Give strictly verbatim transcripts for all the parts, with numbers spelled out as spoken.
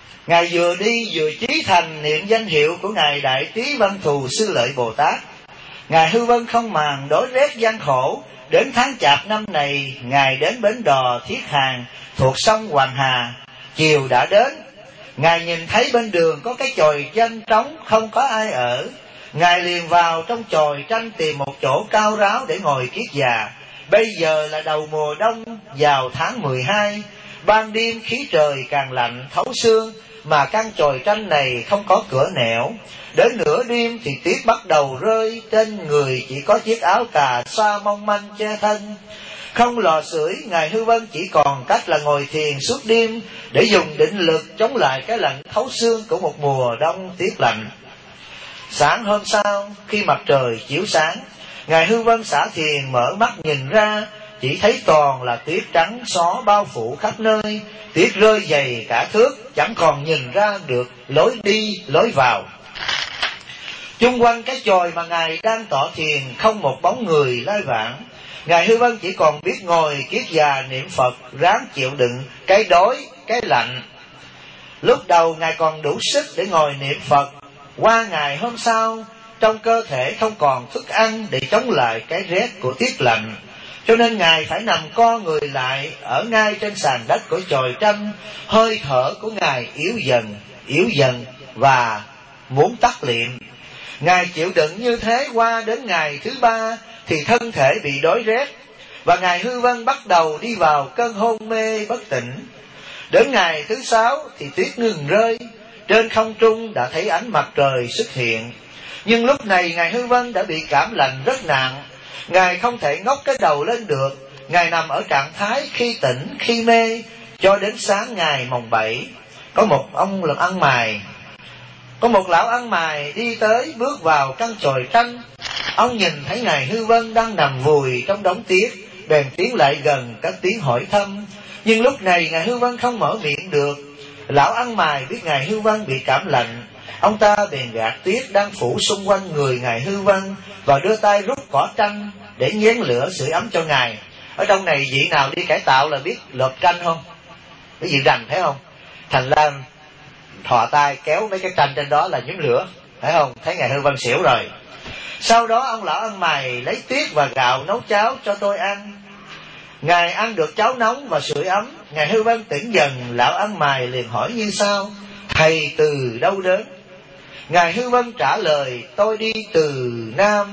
Ngài vừa đi vừa chí thành niệm danh hiệu của Ngài Đại Trí Văn Thù Sư Lợi Bồ Tát. Ngài Hư Vân không màng đói rét gian khổ. Đến tháng Chạp năm này, Ngài đến bến đò Thiết Hàng thuộc sông Hoàng Hà. Chiều đã đến, Ngài nhìn thấy bên đường có cái chòi tranh trống không có ai ở. Ngài liền vào trong chòi tranh tìm một chỗ cao ráo để ngồi kiết già. Bây giờ là đầu mùa đông vào tháng mười hai, ban đêm khí trời càng lạnh thấu xương, mà căn chòi tranh này không có cửa nẻo. Đến nửa đêm thì tuyết bắt đầu rơi, trên người chỉ có chiếc áo cà sa mong manh che thân. Không lò sưởi, Ngài Hư Vân chỉ còn cách là ngồi thiền suốt đêm để dùng định lực chống lại cái lạnh thấu xương của một mùa đông tiết lạnh. Sáng hôm sau, khi mặt trời chiếu sáng, Ngài Hư Vân xả thiền mở mắt nhìn ra, chỉ thấy toàn là tuyết trắng xóa bao phủ khắp nơi, tuyết rơi dày cả thước, chẳng còn nhìn ra được lối đi lối vào. Chung quanh cái chòi mà Ngài đang tọa thiền không một bóng người lai vãng. Ngài Hư Vân chỉ còn biết ngồi kiết già niệm Phật, ráng chịu đựng cái đói, cái lạnh. Lúc đầu Ngài còn đủ sức để ngồi niệm Phật. Qua ngày hôm sau, trong cơ thể không còn thức ăn để chống lại cái rét của tiết lạnh, cho nên Ngài phải nằm co người lại ở ngay trên sàn đất của chòi tranh. Hơi thở của Ngài yếu dần, yếu dần và muốn tắt liệm. Ngài chịu đựng như thế qua đến ngày thứ ba thì thân thể bị đói rét, và Ngài Hư Vân bắt đầu đi vào cơn hôn mê bất tỉnh. Đến ngày thứ sáu thì tuyết ngừng rơi, trên không trung đã thấy ánh mặt trời xuất hiện. Nhưng lúc này Ngài Hư Vân đã bị cảm lạnh rất nặng. Ngài không thể ngóc cái đầu lên được. Ngài nằm ở trạng thái khi tỉnh khi mê cho đến sáng ngày mồng bảy. Có một ông làm ăn mài, có một lão ăn mài đi tới bước vào căn chòi tranh. Ông nhìn thấy Ngài Hư Vân đang nằm vùi trong đống tuyết, bèn tiến lại gần cất tiếng hỏi thăm. Nhưng lúc này Ngài Hư Vân không mở miệng được. Lão ăn mài biết Ngài Hư Vân bị cảm lạnh, ông ta bèn gạt tuyết đang phủ xung quanh người Ngài Hư Vân và đưa tay rút cỏ tranh để nhén lửa sưởi ấm cho Ngài. Ở trong này vị nào đi cải tạo là biết lợp tranh không? Cái gì rành thấy không? Thành ra thò tay kéo mấy cái tranh trên đó là nhóm lửa, thấy không? Thấy Ngài Hư Vân xỉu rồi. Sau đó ông lão ăn mày lấy tuyết và gạo nấu cháo cho tôi ăn. Ngài ăn được cháo nóng và sưởi ấm. Ngài Hư Vân tỉnh dần, lão ăn mày liền hỏi như sau: thầy từ đâu đến? Ngài Hư Vân trả lời: tôi đi từ Nam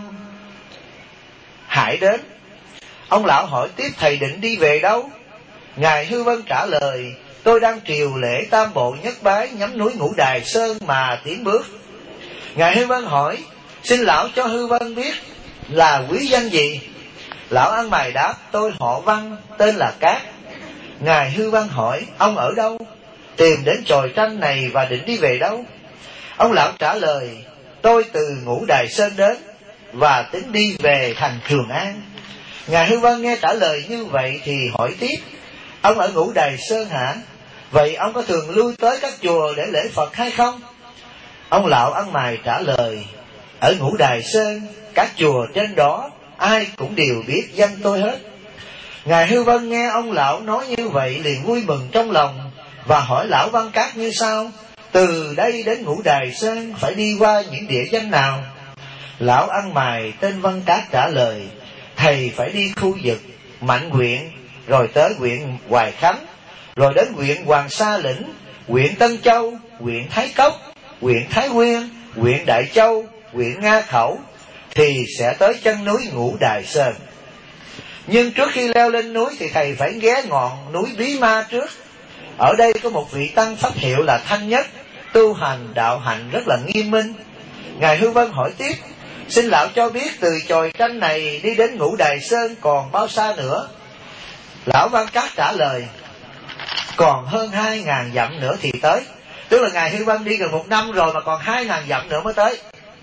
Hải đến. Ông lão hỏi tiếp: thầy định đi về đâu? Ngài Hư Vân trả lời: tôi đang triều lễ tam bộ nhất bái nhắm núi Ngũ Đài Sơn mà tiến bước. Ngài Hư Vân hỏi: xin lão cho Hư Vân biết là quý danh gì? Lão ăn mày đáp: tôi họ Văn, tên là Cát. Ngài Hư Vân hỏi: ông ở đâu? Tìm đến chòi tranh này và định đi về đâu? Ông lão trả lời: tôi từ Ngũ Đài Sơn đến và tính đi về thành Trường An. Ngài Hư Vân nghe trả lời như vậy thì hỏi tiếp: ông ở Ngũ Đài Sơn hả? Vậy ông có thường lui tới các chùa để lễ Phật hay không? Ông lão ăn mày trả lời: ở Ngũ Đài Sơn, các chùa trên đó ai cũng đều biết danh tôi hết. Ngài Hư Vân nghe ông lão nói như vậy liền vui mừng trong lòng và hỏi lão Văn Cát như sau: từ đây đến Ngũ Đài Sơn phải đi qua những địa danh nào? Lão ăn mày tên Văn Cát trả lời: thầy phải đi khu vực Mạnh Huyện, rồi tới huyện Hoài Khánh, rồi đến huyện Hoàng Sa Lĩnh, huyện Tân Châu, huyện Thái Cốc, huyện Thái Nguyên, huyện Đại Châu, huyện Nga Khẩu, thì sẽ tới chân núi Ngũ Đài Sơn. Nhưng trước khi leo lên núi thì thầy phải ghé ngọn núi Bí Ma trước. Ở đây có một vị tăng pháp hiệu là Thanh Nhất, tu hành đạo hạnh rất là nghiêm minh. Ngài Hư Vân hỏi tiếp: xin lão cho biết từ chòi tranh này đi đến Ngũ Đài Sơn còn bao xa nữa? Lão Văn Cát trả lời: còn hơn hai ngàn dặm nữa thì tới. Tức là Ngài Hư Vân đi gần một năm rồi mà còn hai ngàn dặm nữa mới tới.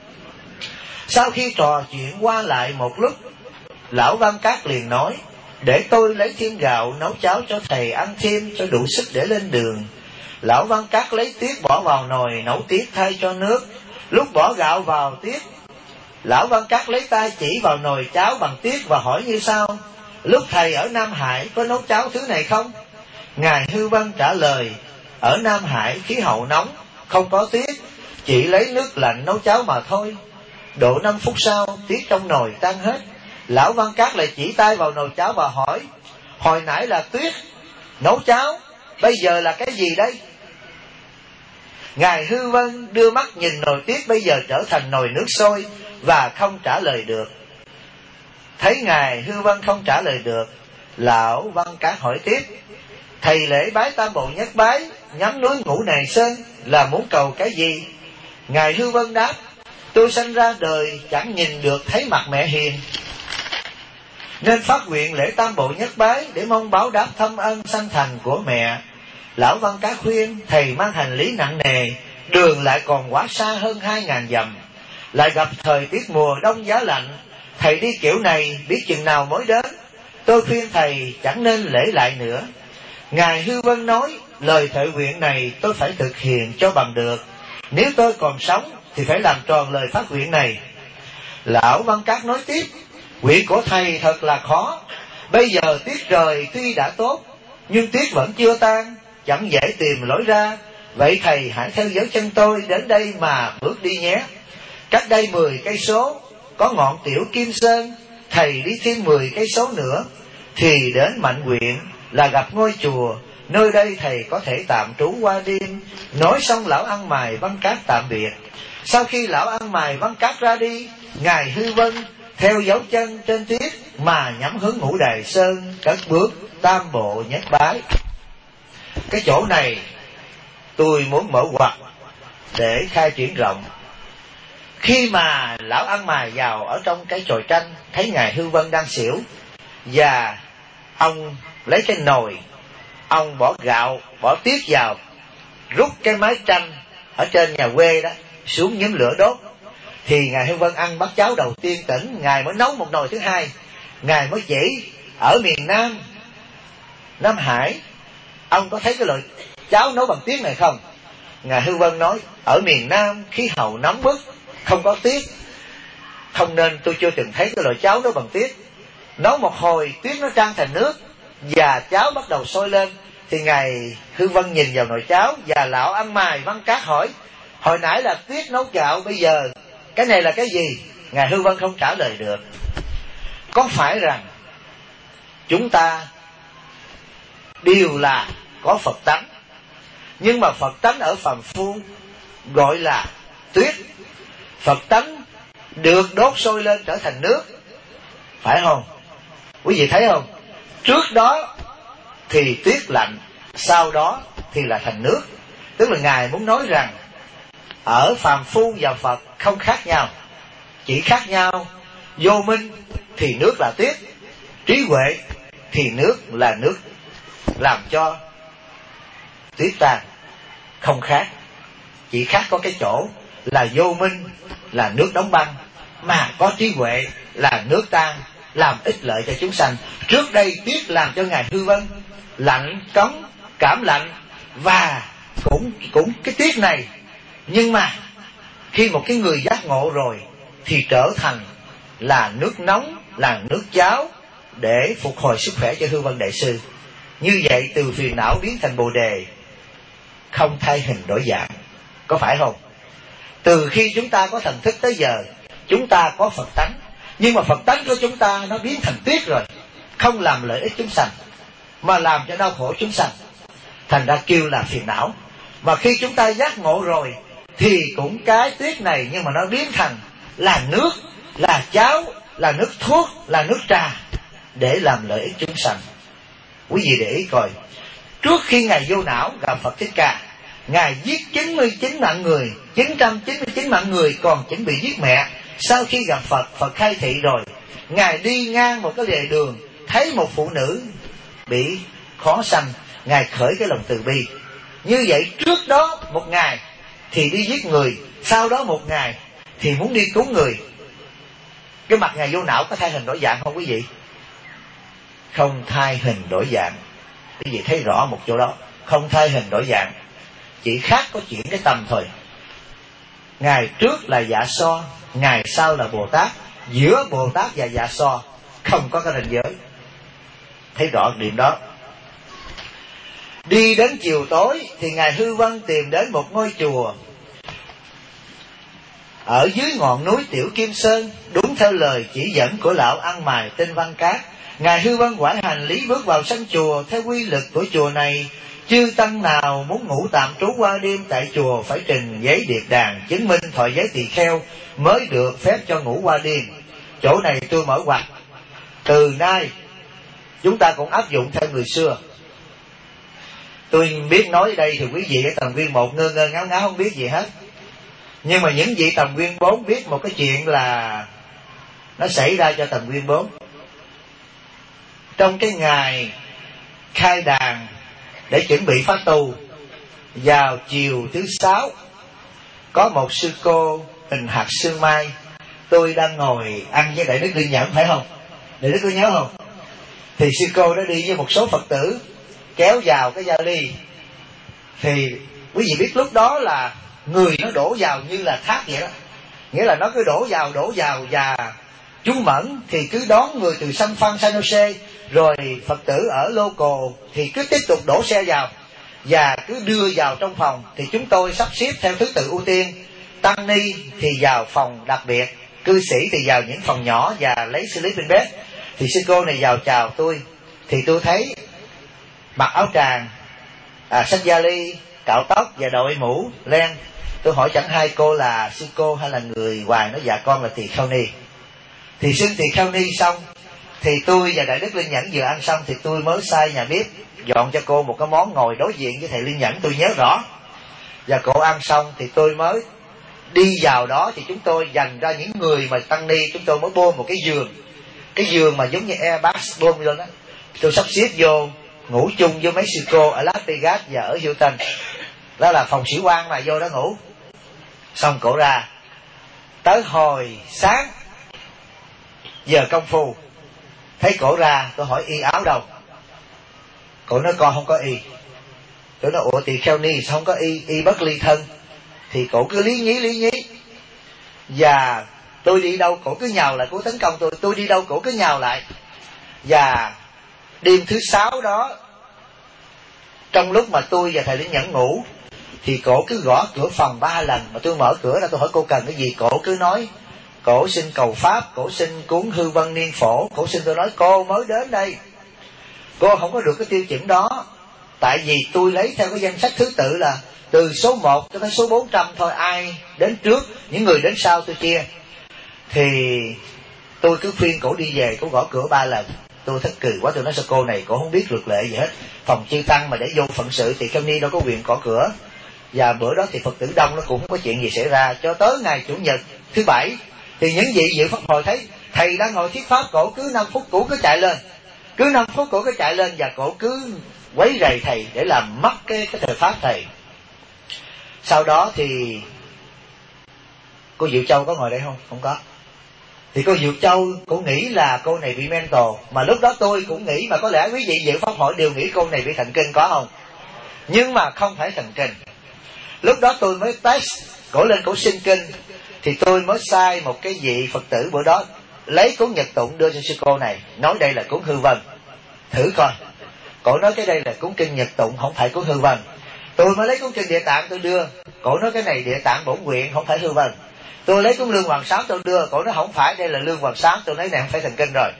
Sau khi trò chuyện qua lại một lúc, lão Văn Cát liền nói: để tôi lấy thêm gạo nấu cháo cho thầy ăn thêm cho đủ sức để lên đường. Lão Văn Cát lấy tuyết bỏ vào nồi nấu tuyết thay cho nước. Lúc bỏ gạo vào tuyết, lão Văn Cát lấy tay chỉ vào nồi cháo bằng tuyết và hỏi như sau: lúc thầy ở Nam Hải có nấu cháo thứ này không? Ngài Hư Vân trả lời: ở Nam Hải khí hậu nóng, không có tuyết, chỉ lấy nước lạnh nấu cháo mà thôi. Độ năm phút sau, tuyết trong nồi tan hết. Lão Văn Các lại chỉ tay vào nồi cháo và hỏi: hồi nãy là tuyết nấu cháo, bây giờ là cái gì đây? Ngài Hư Vân đưa mắt nhìn nồi tuyết bây giờ trở thành nồi nước sôi và không trả lời được. Thấy Ngài Hư Vân không trả lời được, Lão Văn Các hỏi tiếp: thầy lễ bái Tam Bộ Nhất Bái, nhắm núi Ngũ Đài Sơn là muốn cầu cái gì? Ngài Hư Vân đáp: tôi sanh ra đời chẳng nhìn được thấy mặt mẹ hiền, nên phát nguyện lễ Tam Bộ Nhất Bái để mong báo đáp thâm ân sanh thành của mẹ. Lão Văn Các khuyên: thầy mang hành lý nặng nề, đường lại còn quá xa hơn hai ngàn dặm, lại gặp thời tiết mùa đông giá lạnh, thầy đi kiểu này biết chừng nào mới đến. Tôi khuyên thầy chẳng nên lễ lại nữa. Ngài Hư Vân nói: lời thệ nguyện này tôi phải thực hiện cho bằng được, nếu tôi còn sống thì phải làm tròn lời phát nguyện này. Lão Văn Các nói tiếp: nguyện của thầy thật là khó. Bây giờ tuyết trời tuy đã tốt, nhưng tuyết vẫn chưa tan, chẳng dễ tìm lối ra. Vậy thầy hãy theo dấu chân tôi đến đây mà bước đi nhé. Cách đây mười cây số có ngọn Tiểu Kim Sơn, thầy đi thêm mười cây số nữa thì đến Mạnh Huyện là gặp ngôi chùa. Nơi đây thầy có thể tạm trú qua đêm. Nói xong lão Ăn Mày Văn Các tạm biệt. Sau khi lão Ăn Mày Văn Các ra đi, Ngài Hư Vân theo dấu chân trên tuyết mà nhắm hướng Ngũ Đài Sơn, cất bước Tam Bộ Nhất Bái. Cái chỗ này tôi muốn mở ngoặt để khai triển rộng. Khi mà lão Ăn Mày vào ở trong cái chòi tranh, thấy Ngài Hư Vân đang xỉu, và ông lấy cái nồi, ông bỏ gạo, bỏ tiết vào, rút cái mái tranh ở trên nhà quê đó xuống nhóm lửa đốt, thì Ngài Hư Vân ăn bát cháo đầu tiên tỉnh. Ngài mới nấu một nồi thứ hai. Ngài mới chỉ: ở miền Nam, Nam Hải, ông có thấy cái loại cháo nấu bằng tiết này không? Ngài Hư Vân nói: ở miền Nam khí hậu nóng bức, không có tiết, không nên tôi chưa từng thấy cái loại cháo nấu bằng tiết. Nấu một hồi tuyết nó tan thành nước và cháo bắt đầu sôi lên. Thì Ngài Hư Vân nhìn vào nồi cháo, và lão Ăn Mày Văn Các hỏi: hồi nãy là tuyết nấu gạo, bây giờ cái này là cái gì? Ngài Hư Vân không trả lời được. Có phải rằng chúng ta đều là có Phật tánh, nhưng mà Phật tánh ở phàm phu gọi là tuyết. Phật tánh được đốt sôi lên trở thành nước, phải không? Quý vị thấy không? Trước đó thì tuyết lạnh, sau đó thì là thành nước. Tức là Ngài muốn nói rằng ở phàm phu và Phật không khác nhau, chỉ khác nhau vô minh thì nước là tuyết, trí huệ thì nước là nước làm cho tuyết tan, không khác. Chỉ khác có cái chỗ là vô minh là nước đóng băng, mà có trí huệ là nước tan, làm ích lợi cho chúng sanh. Trước đây tuyết làm cho Ngài Hư Vân lạnh cống, cảm lạnh, và cũng cũng cái tuyết này. Nhưng mà khi một cái người giác ngộ rồi thì trở thành là nước nóng, là nước cháo để phục hồi sức khỏe cho Hư Vân Đại Sư. Như vậy từ phiền não biến thành Bồ Đề, không thay hình đổi dạng, có phải không? Từ khi chúng ta có thần thức tới giờ, chúng ta có Phật tánh, nhưng mà Phật tánh của chúng ta nó biến thành tuyết rồi, không làm lợi ích chúng sanh mà làm cho đau khổ chúng sanh, thành ra kêu là phiền não. Mà khi chúng ta giác ngộ rồi thì cũng cái tuyết này, nhưng mà nó biến thành là nước, là cháo, là nước thuốc, là nước trà để làm lợi ích chúng sanh. Quý vị để ý coi, trước khi Ngài vô não gặp Phật Thích Ca, Ngài giết chín mươi chín mạng người, chín trăm chín mươi chín mạng người còn chuẩn bị giết mẹ. Sau khi gặp Phật, Phật khai thị rồi, Ngài đi ngang một cái lề đường, thấy một phụ nữ bị khó sanh, Ngài khởi cái lòng từ bi. Như vậy trước đó một ngày thì đi giết người, sau đó một ngày thì muốn đi cứu người. Cái mặt Ngài vô não có thay hình đổi dạng không quý vị? Không thay hình đổi dạng. Quý vị thấy rõ một chỗ đó, không thay hình đổi dạng, chỉ khác có chuyển cái tâm thôi. Ngày trước là Dạ So, ngày sau là Bồ Tát. Giữa Bồ Tát và Dạ So không có cái ranh giới. Thấy rõ điểm đó. Đi đến chiều tối thì ngài Hư Vân tìm đến một ngôi chùa ở dưới ngọn núi Tiểu Kim Sơn, đúng theo lời chỉ dẫn của lão ăn mày tên Văn Cát. Ngài Hư Vân quải hành lý bước vào sân chùa. Theo quy luật của chùa này, chư tăng nào muốn ngủ tạm trú qua đêm tại chùa phải trình giấy điệp đàn chứng minh thọ giấy tỳ kheo mới được phép cho ngủ qua đêm. Chỗ này tôi mở ngoặt, từ nay chúng ta cũng áp dụng theo người xưa. Tôi biết nói ở đây thì quý vị ở tầng viên một ngơ ngơ ngáo ngáo không biết gì hết, nhưng mà những vị tầng viên bốn biết một cái chuyện là nó xảy ra cho tầng viên bốn. Trong cái ngày khai đàn để chuẩn bị phát tu, vào chiều thứ sáu, có một sư cô hình hạt sương mai. Tôi đang ngồi ăn với Đại Đức Linh Nhẫn, phải không? Đại Đức có nhớ không? Thì sư cô đã đi với một số Phật tử kéo vào cái vali. Thì quý vị biết lúc đó là người nó đổ vào như là thác vậy đó, nghĩa là nó cứ đổ vào đổ vào, và chú Mẫn thì cứ đón người từ San Phan San Jose, rồi Phật tử ở local thì cứ tiếp tục đổ xe vào và cứ đưa vào trong phòng. Thì chúng tôi sắp xếp theo thứ tự ưu tiên. Tăng ni thì vào phòng đặc biệt, cư sĩ thì vào những phòng nhỏ và lấy sleeping bed. Thì sư cô này vào chào tôi, thì tôi thấy mặc áo tràng, à, xách vali, cạo tóc và đội mũ len. Tôi hỏi chẳng hai cô là sư cô hay là người hoài, nói dạ con là tỳ kheo ni. Thì xưng tỳ kheo ni xong thì tôi và Đại Đức Linh Nhẫn vừa ăn xong thì tôi mới sai nhà bếp dọn cho cô một cái món ngồi đối diện với thầy Linh Nhẫn, tôi nhớ rõ. Và cô ăn xong thì tôi mới đi vào đó. Thì chúng tôi dành ra những người mà tăng ni, chúng tôi mới bôn một cái giường, cái giường mà giống như Airbus bôn lên đó. Tôi sắp xếp vô ngủ chung với mấy sư cô ở Las Vegas và ở Hilton. Đó là phòng sĩ quan mà vô đó ngủ. Xong cổ ra, tới hồi sáng giờ công phu thấy cổ ra, tôi hỏi y áo đâu? Cổ nói con không có y. Tôi nói ủa tỳ kheo ni sao không có y, y bất ly thân? Thì cổ cứ lý nhí lý nhí. Và tôi đi đâu cổ cứ nhào lại, cổ tấn công tôi. Tôi đi đâu cổ cứ nhào lại. Và đêm thứ sáu đó, trong lúc mà tôi và thầy Linh Nhẫn ngủ, thì cổ cứ gõ cửa phòng ba lần. Mà tôi mở cửa ra tôi hỏi cô cần cái gì, cổ cứ nói cổ xin cầu pháp, cổ xin cuốn Hư Vân Niên Phổ. Cổ xin, tôi nói cô mới đến đây, cô không có được cái tiêu chuẩn đó. Tại vì tôi lấy theo cái danh sách thứ tự là từ số một cho tới số bốn trăm thôi, ai đến trước, những người đến sau tôi chia. Thì tôi cứ khuyên cổ đi về, cổ gõ cửa ba lần. Tôi thất cười quá, tôi nói sao cô này cổ không biết luật lệ gì hết. Phòng chư tăng mà để vô phận sự thì kheo ni đâu có quyền gõ cửa. Và bữa đó thì Phật tử đông, nó cũng không có chuyện gì xảy ra. Cho tới ngày Chủ nhật thứ bảy thì những vị dự pháp hồi thấy thầy đang ngồi thuyết pháp, cổ cứ năm phút cổ cứ chạy lên, cứ năm phút cổ cứ chạy lên và cổ cứ quấy rầy thầy để làm mất cái cái thời pháp thầy. Sau đó thì cô Diệu Châu có ngồi đây không? Không có. Thì cô Diệu Châu cũng nghĩ là cô này bị mental, mà lúc đó tôi cũng nghĩ, mà có lẽ quý vị dự pháp hội đều nghĩ cô này bị thần kinh, có không? Nhưng mà không phải thần kinh. Lúc đó tôi mới test cổ lên, cổ xin kinh. Thì tôi mới sai một cái vị Phật tử bữa đó lấy cuốn Nhật Tụng đưa cho sư cô này, nói đây là cuốn Hư Vân, thử coi. Cổ nói cái đây là cuốn kinh Nhật Tụng, không phải cuốn Hư Vân. Tôi mới lấy cuốn kinh Địa Tạng tôi đưa, cổ nói cái này Địa Tạng Bổn Nguyện, không phải Hư Vân. Tôi lấy cuốn Lương Hoàng Sám tôi đưa, cổ nói không phải, đây là Lương Hoàng Sám. Tôi nói này không phải thần kinh rồi.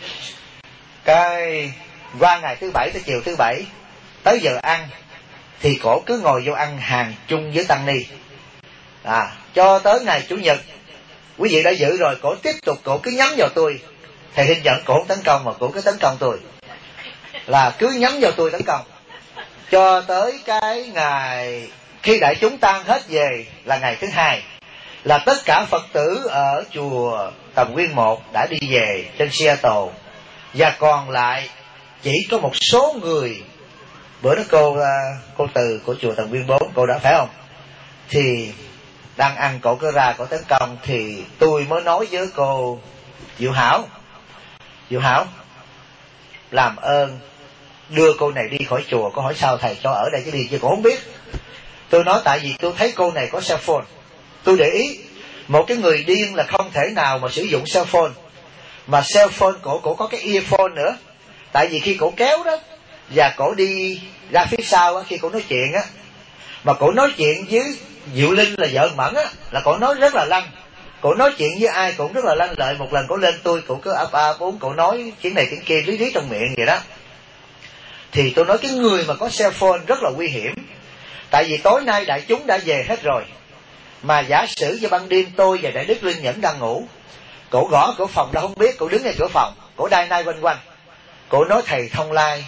Cái qua ngày thứ bảy tới chiều thứ bảy tới giờ ăn thì cổ cứ ngồi vô ăn hàng chung với tăng ni. À, cho tới ngày Chủ nhật quý vị đã giữ rồi, cổ tiếp tục cổ cứ nhắm vào tôi. Thầy Linh Nhẫn cổ không tấn công mà cổ cứ tấn công tôi, là cứ nhắm vào tôi tấn công. Cho tới cái ngày khi đại chúng tan hết về là ngày thứ hai, là tất cả Phật tử ở chùa Tầm Nguyên một đã đi về trên Seattle, và còn lại chỉ có một số người. Bữa đó cô cô Từ của chùa Tầm Nguyên bốn, cô đã phải không? Thì đang ăn cổ cứ ra cổ tấn công. Thì tôi mới nói với cô Diệu Hảo, Diệu Hảo làm ơn đưa cô này đi khỏi chùa. Cô hỏi sao thầy cho ở đây chứ đi chứ cô không biết. Tôi nói tại vì tôi thấy cô này có cell phone. Tôi để ý một cái người điên là không thể nào mà sử dụng cell phone, mà cell phone cổ cổ có cái earphone nữa. Tại vì khi cổ kéo đó Và cổ đi ra phía sau á, khi cổ nói chuyện á, mà cổ nói chuyện với Diệu Linh là vợ Mẫn á, là cổ nói rất là lanh. Cổ nói chuyện với ai cũng rất là lanh lợi. Một lần cổ lên tôi, cổ cứ ấp ấp uống, cổ nói chuyện này chuyện kia lý lý trong miệng vậy đó. Thì tôi nói cái người mà có cell phone rất là nguy hiểm. Tại vì tối nay đại chúng đã về hết rồi, mà giả sử cho ban đêm tôi và Đại Đức Linh Nhẫn đang ngủ, cổ gõ cửa phòng đâu không biết, cổ đứng ngay cửa phòng, cổ đai nai quanh quanh, cổ nói thầy Thông Lai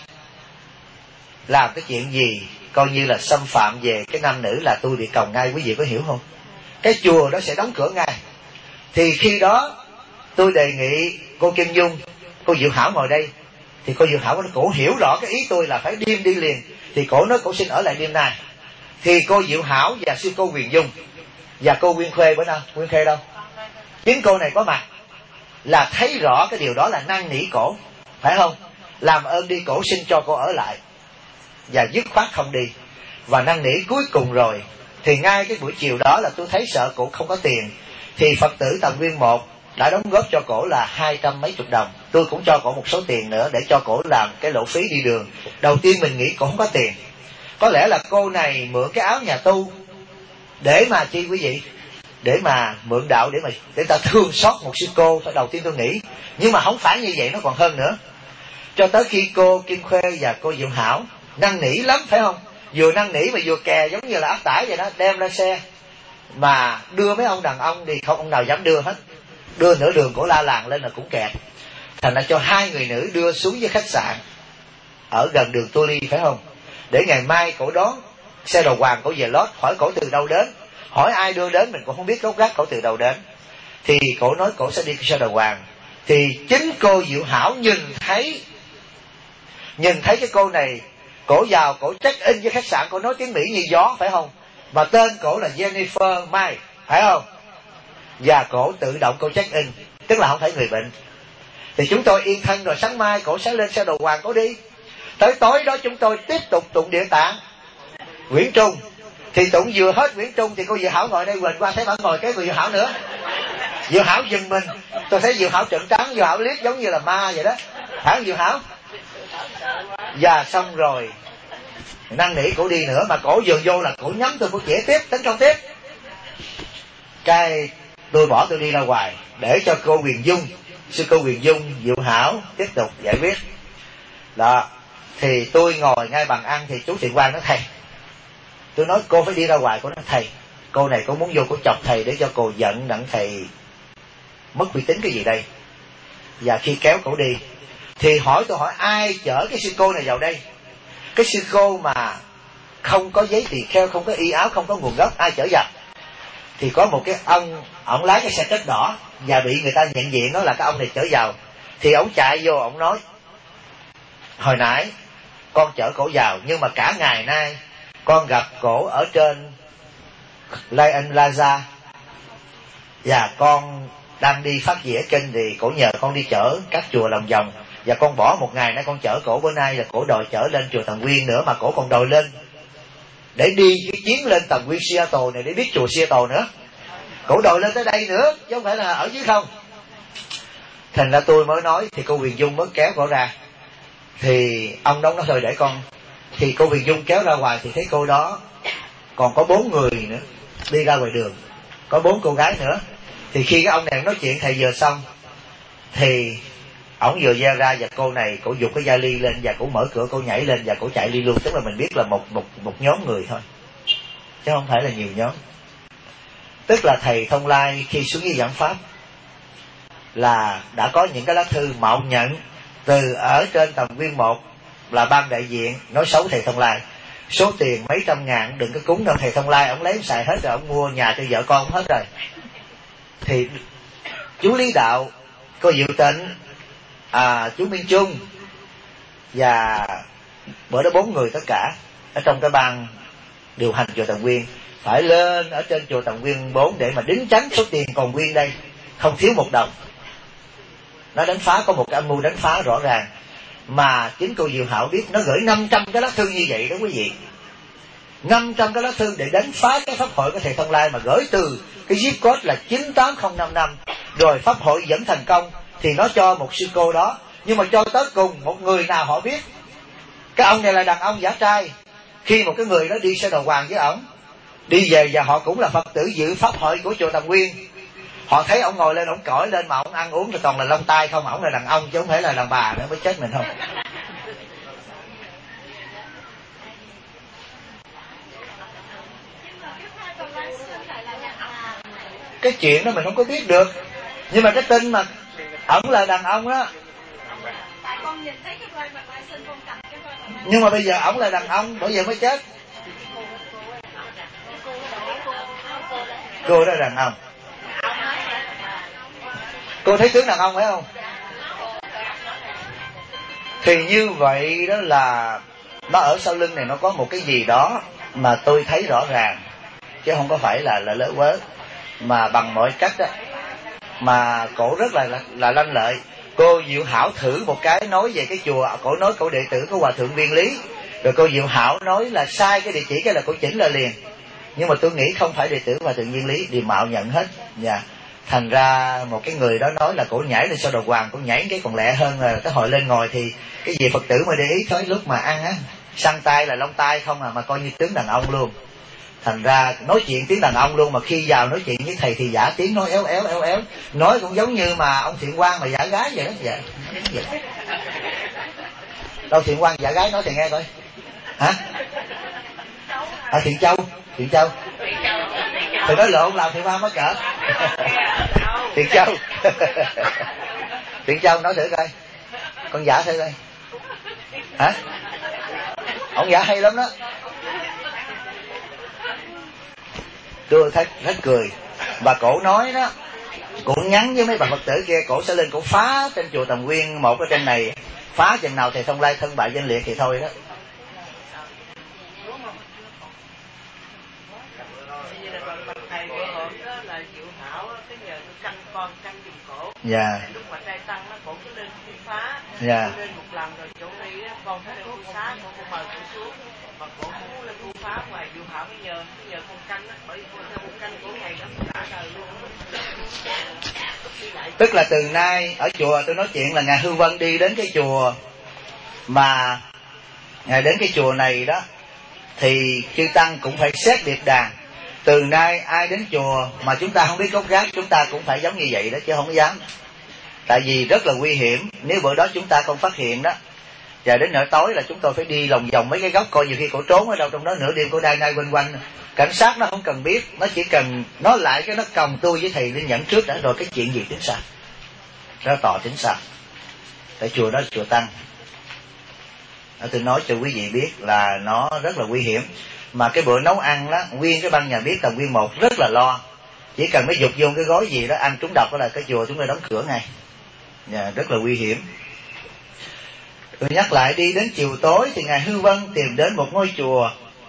làm cái chuyện gì coi như là xâm phạm về cái nam nữ là tôi bị còng ngay. Quý vị có hiểu không? Cái chùa đó sẽ đóng cửa ngay. Thì khi đó tôi đề nghị cô Kim Dung, cô Diệu Hảo ngồi đây. Thì cô Diệu Hảo cổ hiểu rõ cái ý tôi là phải đêm đi liền. Thì cổ nói cổ xin ở lại đêm nay. Thì cô Diệu Hảo và sư cô Huyền Dung và cô Nguyên Khuê bữa nào Nguyên Khuê đâu, chính cô này có mặt, là thấy rõ cái điều đó là năn nỉ cổ, phải không? Làm ơn đi, cổ xin cho cô ở lại, và dứt khoát không đi. Và năn nỉ cuối cùng rồi, thì ngay cái buổi chiều đó là tôi thấy sợ cổ không có tiền, thì Phật tử Tầm Nguyên một đã đóng góp cho cổ là hai trăm mấy chục đồng. Tôi cũng cho cổ một số tiền nữa để cho cổ làm cái lộ phí đi đường. Đầu tiên mình nghĩ cổ không có tiền, có lẽ là cô này mượn cái áo nhà tu để mà chi quý vị, để mà mượn đạo, để mà để ta thương xót một sư cô. Đầu tiên tôi nghĩ, nhưng mà không phải như vậy, nó còn hơn nữa. Cho tới khi cô Kim Khuê và cô Diệu Hảo năn nỉ lắm, phải không? Vừa năn nỉ mà vừa kè giống như là áp tải vậy đó, đem ra xe mà đưa mấy ông đàn ông thì không ông nào dám đưa hết. Đưa nửa đường cổ la làng lên là cũng kẹt. Thành ra cho hai người nữ đưa xuống với khách sạn ở gần đường Tô Ly, phải không? Để ngày mai cổ đón xe đầu hoàng cổ về lót. Hỏi cổ từ đâu đến, hỏi ai đưa đến mình cũng không biết gốc gác cổ từ đâu đến. Thì cổ nói cổ sẽ đi xe đầu hoàng. Thì chính cô Diệu Hảo nhìn thấy nhìn thấy cái cô này, cổ vào cổ check in với khách sạn, cổ nói tiếng Mỹ như gió, phải không? Mà tên cổ là Jennifer Mai, phải không? Và cổ tự động cổ check in, tức là không phải người bệnh. Thì chúng tôi yên thân rồi, sáng mai cổ sẽ lên xe đầu hoàng cổ đi. Tới tối đó chúng tôi tiếp tục tụng Địa Tạng Nguyễn Trung. Thì tụng vừa hết Nguyễn Trung thì cô Diệu Hảo ngồi đây, quên qua thấy bạn ngồi cái cô Diệu Hảo nữa. Diệu Hảo giật mình, tôi thấy Diệu Hảo trợn trắng, Diệu Hảo liếc giống như là ma vậy đó, hả Diệu Hảo? Và xong rồi năn nỉ cổ đi nữa, mà cổ vừa vô là cổ nhắm tôi, cổ chĩa tiếp, tấn công tiếp. Cái tôi bỏ tôi đi ra ngoài để cho cô Huyền Dung, sư cô Huyền Dung, Diệu Hảo tiếp tục giải quyết. Đó, thì tôi ngồi ngay bàn ăn thì chú Thiện Quang nói thầy, tôi nói cô phải đi ra ngoài. Cô nói thầy, cô này cô muốn vô cô chọc thầy để cho cô giận đặng thầy mất uy tín cái gì đây. Và khi kéo cổ đi thì hỏi tôi hỏi ai chở cái sư cô này vào đây. Cái sư cô mà không có giấy tỳ kheo, không có y áo, không có nguồn gốc, ai chở vào? Thì có một cái ông, ổng lái cái xe kết đỏ và bị người ta nhận diện nó là cái ông này chở vào. Thì ổng chạy vô ổng nói, hồi nãy con chở cổ vào, nhưng mà cả ngày nay con gặp cổ ở trên Lion Plaza và con đang đi phát dĩa kinh, thì cổ nhờ con đi chở các chùa lòng vòng, và con bỏ một ngày nay con chở cổ, bữa nay là cổ đòi chở lên chùa Thần Nguyên nữa, mà cổ còn đòi lên để đi cái chuyến lên Thần Nguyên Seattle này để biết chùa Seattle nữa. Cổ đòi lên tới đây nữa chứ không phải là ở dưới không. Thành ra tôi mới nói, thì cô Huyền Dung mới kéo cổ ra. Thì ông đó nói thôi để con. Thì cô Huyền Dung kéo ra ngoài thì thấy cô đó còn có bốn người nữa đi ra ngoài đường, có bốn cô gái nữa. Thì khi cái ông này nói chuyện thầy vừa xong thì ổng vừa ra ra và cô này cổ giục cái vali lên và cổ mở cửa, cổ nhảy lên và cổ chạy đi luôn. Tức là mình biết là một một một nhóm người thôi chứ không phải là nhiều nhóm. Tức là thầy Thông Lai khi xuống với giảng pháp là đã có những cái lá thư mạo nhận từ ở trên Tầm Nguyên một là ban đại diện nói xấu thầy Thông Lai, số tiền mấy trăm ngàn đừng có cúng đâu thầy Thông Lai, ông lấy xài hết rồi, ông mua nhà cho vợ con hết rồi. Thì chú Lý Đạo, cô Diệu Tịnh, à, chú Minh Trung và bữa đó bốn người tất cả ở trong cái ban điều hành chùa Tầm Nguyên phải lên ở trên chùa Tầm Nguyên bốn để mà đính tránh số tiền còn nguyên đây, không thiếu một đồng. Nó đánh phá, có một cái âm mưu đánh phá rõ ràng. Mà chính cô Diệu Hảo biết, nó gửi năm trăm cái lá thư như vậy đó quý vị, năm trăm cái lá thư để đánh phá cái pháp hội của thầy Thông Lai, mà gửi từ cái zip code là chín tám không năm năm. Rồi pháp hội vẫn thành công thì nó cho một sư cô đó, nhưng mà cho tới cùng một người nào họ biết. Cái ông này là đàn ông giả trai. Khi một cái người đó đi xe đầu hoàng với ổng, đi về và họ cũng là Phật tử dự pháp hội của chùa Tầm Nguyên, họ thấy ông ngồi lên, ông cõi lên mà ông ăn uống thì toàn là lông tai không, ổng là đàn ông chứ không phải là đàn bà nữa, mới chết mình không. Cái chuyện đó mình không có biết được, nhưng mà cái tin mà ổng là đàn ông đó. Nhưng mà bây giờ ổng là đàn ông, bởi giờ mới chết. Cô đó là đàn ông. Cô thấy tướng đàn ông phải không? Thì như vậy đó là nó ở sau lưng này nó có một cái gì đó mà tôi thấy rõ ràng, chứ không có phải là là lỡ vớ, mà bằng mọi cách đó. Mà cổ rất là là, là lanh lợi. Cô Diệu Hảo thử một cái nói về cái chùa, cổ nói cổ đệ tử của Hòa Thượng Viên Lý, rồi cô Diệu Hảo nói là sai cái địa chỉ, cái là cổ chỉnh lại liền. Nhưng mà tôi nghĩ không phải đệ tử Hòa Thượng Viên Lý, điềm mạo nhận hết. Dạ. Thành ra một cái người đó nói là cổ nhảy lên sau đầu hoàng, cổ nhảy cái còn lẹ hơn là cái hồi lên ngồi thì cái gì Phật tử mà để ý tới lúc mà ăn á, săn tay là lông tay không à, mà coi như tướng đàn ông luôn. Thành ra nói chuyện tiếng đàn ông luôn, mà khi vào nói chuyện với thầy thì giả tiếng, nói éo éo éo éo, nói cũng giống như mà ông Thiện Quang mà giả gái vậy đó. Dạ. Đâu Thiện Quang giả gái nói thầy nghe coi. Hả? À, Thiện Châu, Thiện Châu. Thầy nói lộn làm Thiện Quang mất cỡ. Thiện Châu. Thiện Châu nói thử coi, con giả thử coi. Hả? Ông giả hay lắm đó. Tôi thấy rất cười. Và cổ nói đó, cổ nhắn với mấy bà Phật tử kia, cổ sẽ lên cổ phá trên chùa Tầm Nguyên một ở trên này, phá chừng nào thầy Thông Lai thân bại danh liệt thì thôi đó. Dạ. Lúc mà trai tăng nó cổ cứ lên khu phá. Dạ. Lên một lần rồi chỗ đi á, con thấy lên khu phá, con cô mời cô xuống. Mà cổ muốn lên khu phá ngoài Diệu Hảo bây giờ, bây giờ con canh á, bởi vì con canh cổ ngày lắm cả đời luôn. Tức là từ nay ở chùa tôi nói chuyện là ngài Hư Vân đi đến cái chùa mà ngài đến cái chùa này đó thì chư tăng cũng phải xét điệp đàn. Từ nay ai đến chùa mà chúng ta không biết gốc gác, chúng ta cũng phải giống như vậy đó, chứ không dám. Tại vì rất là nguy hiểm, nếu bữa đó chúng ta không phát hiện đó, và đến nửa tối là chúng tôi phải đi lòng vòng mấy cái góc, coi nhiều khi cổ trốn ở đâu trong đó, nửa đêm cổ đai đai quanh quanh. Cảnh sát nó không cần biết, nó chỉ cần nói lại cái nó còng tôi với thầy Linh Nhẫn trước đã, rồi cái chuyện gì tính sao, nó tỏ tính sao. Tại chùa đó chùa Tăng, tôi nói cho quý vị biết là nó rất là nguy hiểm. Mà cái bữa nấu ăn đó, nguyên cái ban nhà bếp Tầm Nguyên một rất là lo. Chỉ cần mới dục vô cái gói gì đó ăn trúng độc đó là cái chùa chúng tôi đóng cửa ngay. Dạ, rất là nguy hiểm. Tôi nhắc lại, đi đến chiều tối thì ngài Hư Vân tìm đến một ngôi chùa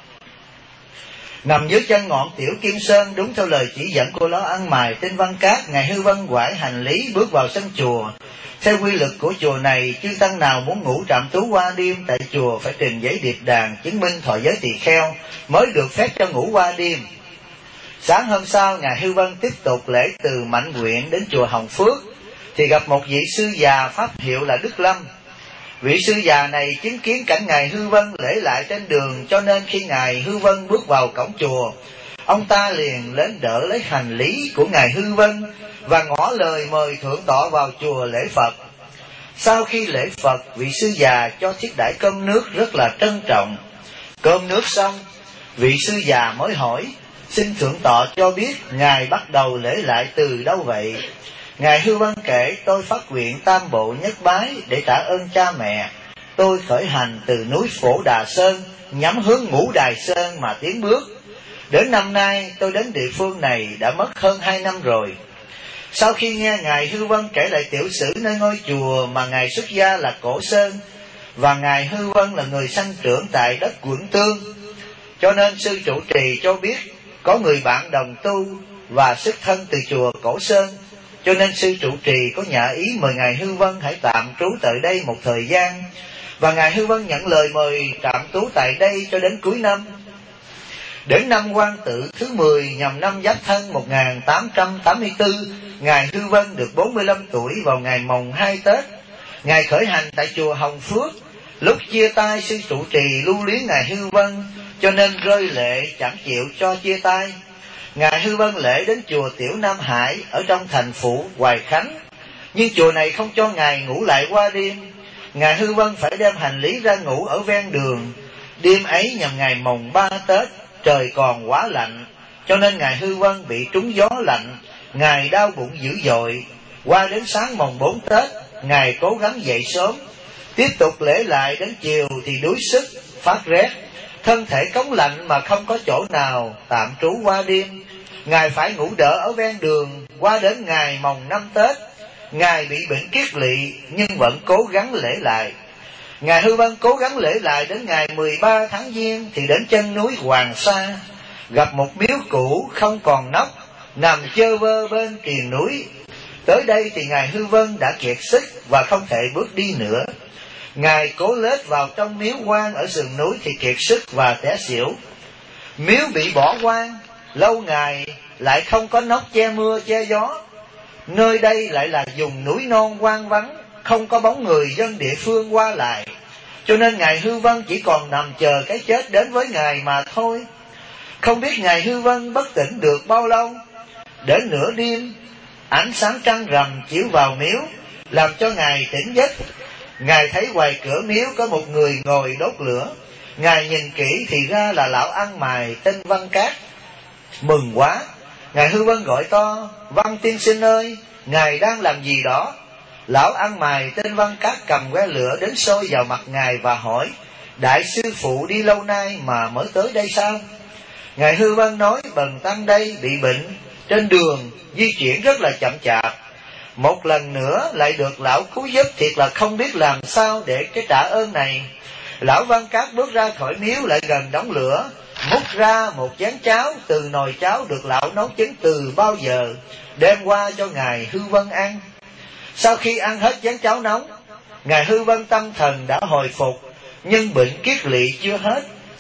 nằm dưới chân ngọn Tiểu Kim Sơn, đúng theo lời chỉ dẫn của Ló Ăn Mài trên văn cát. Ngài Hư Vân quải hành lý bước vào sân chùa. Theo quy luật của chùa này, chư tăng nào muốn ngủ trạm trú qua đêm tại chùa phải trình giấy điệp đàn chứng minh thọ giới tỳ kheo mới được phép cho ngủ qua đêm. Sáng hôm sau, ngài Hư Vân tiếp tục lễ từ Mạnh Nguyện đến chùa Hồng Phước thì gặp một vị sư già pháp hiệu là Đức Lâm. Vị sư già này chứng kiến cảnh ngài Hư Vân lễ lại trên đường, cho nên khi ngài Hư Vân bước vào cổng chùa, ông ta liền đến đỡ lấy hành lý của ngài Hư Vân và ngỏ lời mời thượng tọa vào chùa lễ Phật. Sau khi lễ Phật, vị sư già cho thiết đãi cơm nước rất là trân trọng. Cơm nước xong, vị sư già mới hỏi: xin thượng tọa cho biết ngài bắt đầu lễ lại từ đâu vậy? Ngài Hư Vân kể: tôi phát nguyện tam bộ nhất bái để trả ơn cha mẹ. Tôi khởi hành từ núi Phổ Đà Sơn nhắm hướng Ngũ Đài Sơn mà tiến bước. Đến năm nay tôi đến địa phương này đã mất hơn hai năm rồi. Sau khi nghe ngài Hư Vân kể lại tiểu sử nơi ngôi chùa mà ngài xuất gia là Cổ Sơn, và ngài Hư Vân là người sanh trưởng tại đất Quận Tương, cho nên sư trụ trì cho biết có người bạn đồng tu và xuất thân từ chùa Cổ Sơn, cho nên sư trụ trì có nhã ý mời ngài Hư Vân hãy tạm trú tại đây một thời gian, và ngài Hư Vân nhận lời mời tạm trú tại đây cho đến cuối năm. Đến năm Quan Tự thứ mười nhằm năm Giáp Thân một nghìn tám trăm tám mươi tư, ngài Hư Vân được bốn mươi lăm tuổi vào ngày mồng hai Tết. Ngài khởi hành tại chùa Hồng Phước Lúc chia tay, sư trụ trì lưu luyến ngài Hư Vân, cho nên rơi lệ chẳng chịu cho chia tay. Ngài Hư Vân lễ đến chùa Tiểu Nam Hải ở trong thành phủ Hoài Khánh, nhưng chùa này không cho ngài ngủ lại qua đêm. Ngài Hư Vân phải đem hành lý ra ngủ ở ven đường. Đêm ấy nhằm ngày mồng ba Tết, trời còn quá lạnh, cho nên ngài Hư Vân bị trúng gió lạnh, ngài đau bụng dữ dội. Qua đến sáng mồng bốn Tết, ngài cố gắng dậy sớm, tiếp tục lễ lại đến chiều thì đuối sức, phát rét, thân thể cống lạnh mà không có chỗ nào tạm trú qua đêm. Ngài phải ngủ đỡ ở ven đường. Qua đến ngày mồng năm Tết, ngài bị bệnh kiết lỵ nhưng vẫn cố gắng lễ lại. Ngài Hư Vân cố gắng lễ lại đến ngày mười ba tháng Giêng thì đến chân núi Hoàng Sa, gặp một miếu cũ không còn nóc, nằm chơ vơ bên triền núi. Tới đây thì ngài Hư Vân đã kiệt sức và không thể bước đi nữa. Ngài cố lết vào trong miếu quan ở sườn núi thì kiệt sức và té xỉu. Miếu bị bỏ hoang, lâu ngày lại không có nóc che mưa che gió. Nơi đây lại là vùng núi non hoang vắng, không có bóng người dân địa phương qua lại, cho nên ngài Hư Vân chỉ còn nằm chờ cái chết đến với ngài mà thôi. Không biết ngài Hư Vân bất tỉnh được bao lâu. Đến nửa đêm, ánh sáng trăng rằm chiếu vào miếu, làm cho ngài tỉnh giấc. Ngài thấy ngoài cửa miếu có một người ngồi đốt lửa. Ngài nhìn kỹ thì ra là lão ăn mày tên Văn Cát. Mừng quá, ngài Hư Vân gọi to: Văn tiên sinh ơi, ngài đang làm gì đó? Lão ăn mày tên Văn Cát cầm que lửa đến sôi vào mặt ngài và hỏi: đại sư phụ đi lâu nay mà mới tới đây sao? Ngài Hư Vân nói: bần tăng đây bị bệnh, trên đường di chuyển rất là chậm chạp. Một lần nữa lại được lão cứu giúp, thiệt là không biết làm sao để cái trả ơn này. Lão Văn Cát bước ra khỏi miếu lại gần đống lửa, múc ra một chén cháo từ nồi cháo được lão nấu chín từ bao giờ, đem qua cho ngài Hư Vân ăn. Sau khi ăn hết chén cháo nóng, ngài Hư Vân tâm thần đã hồi phục, nhưng bệnh kiết lỵ chưa hết.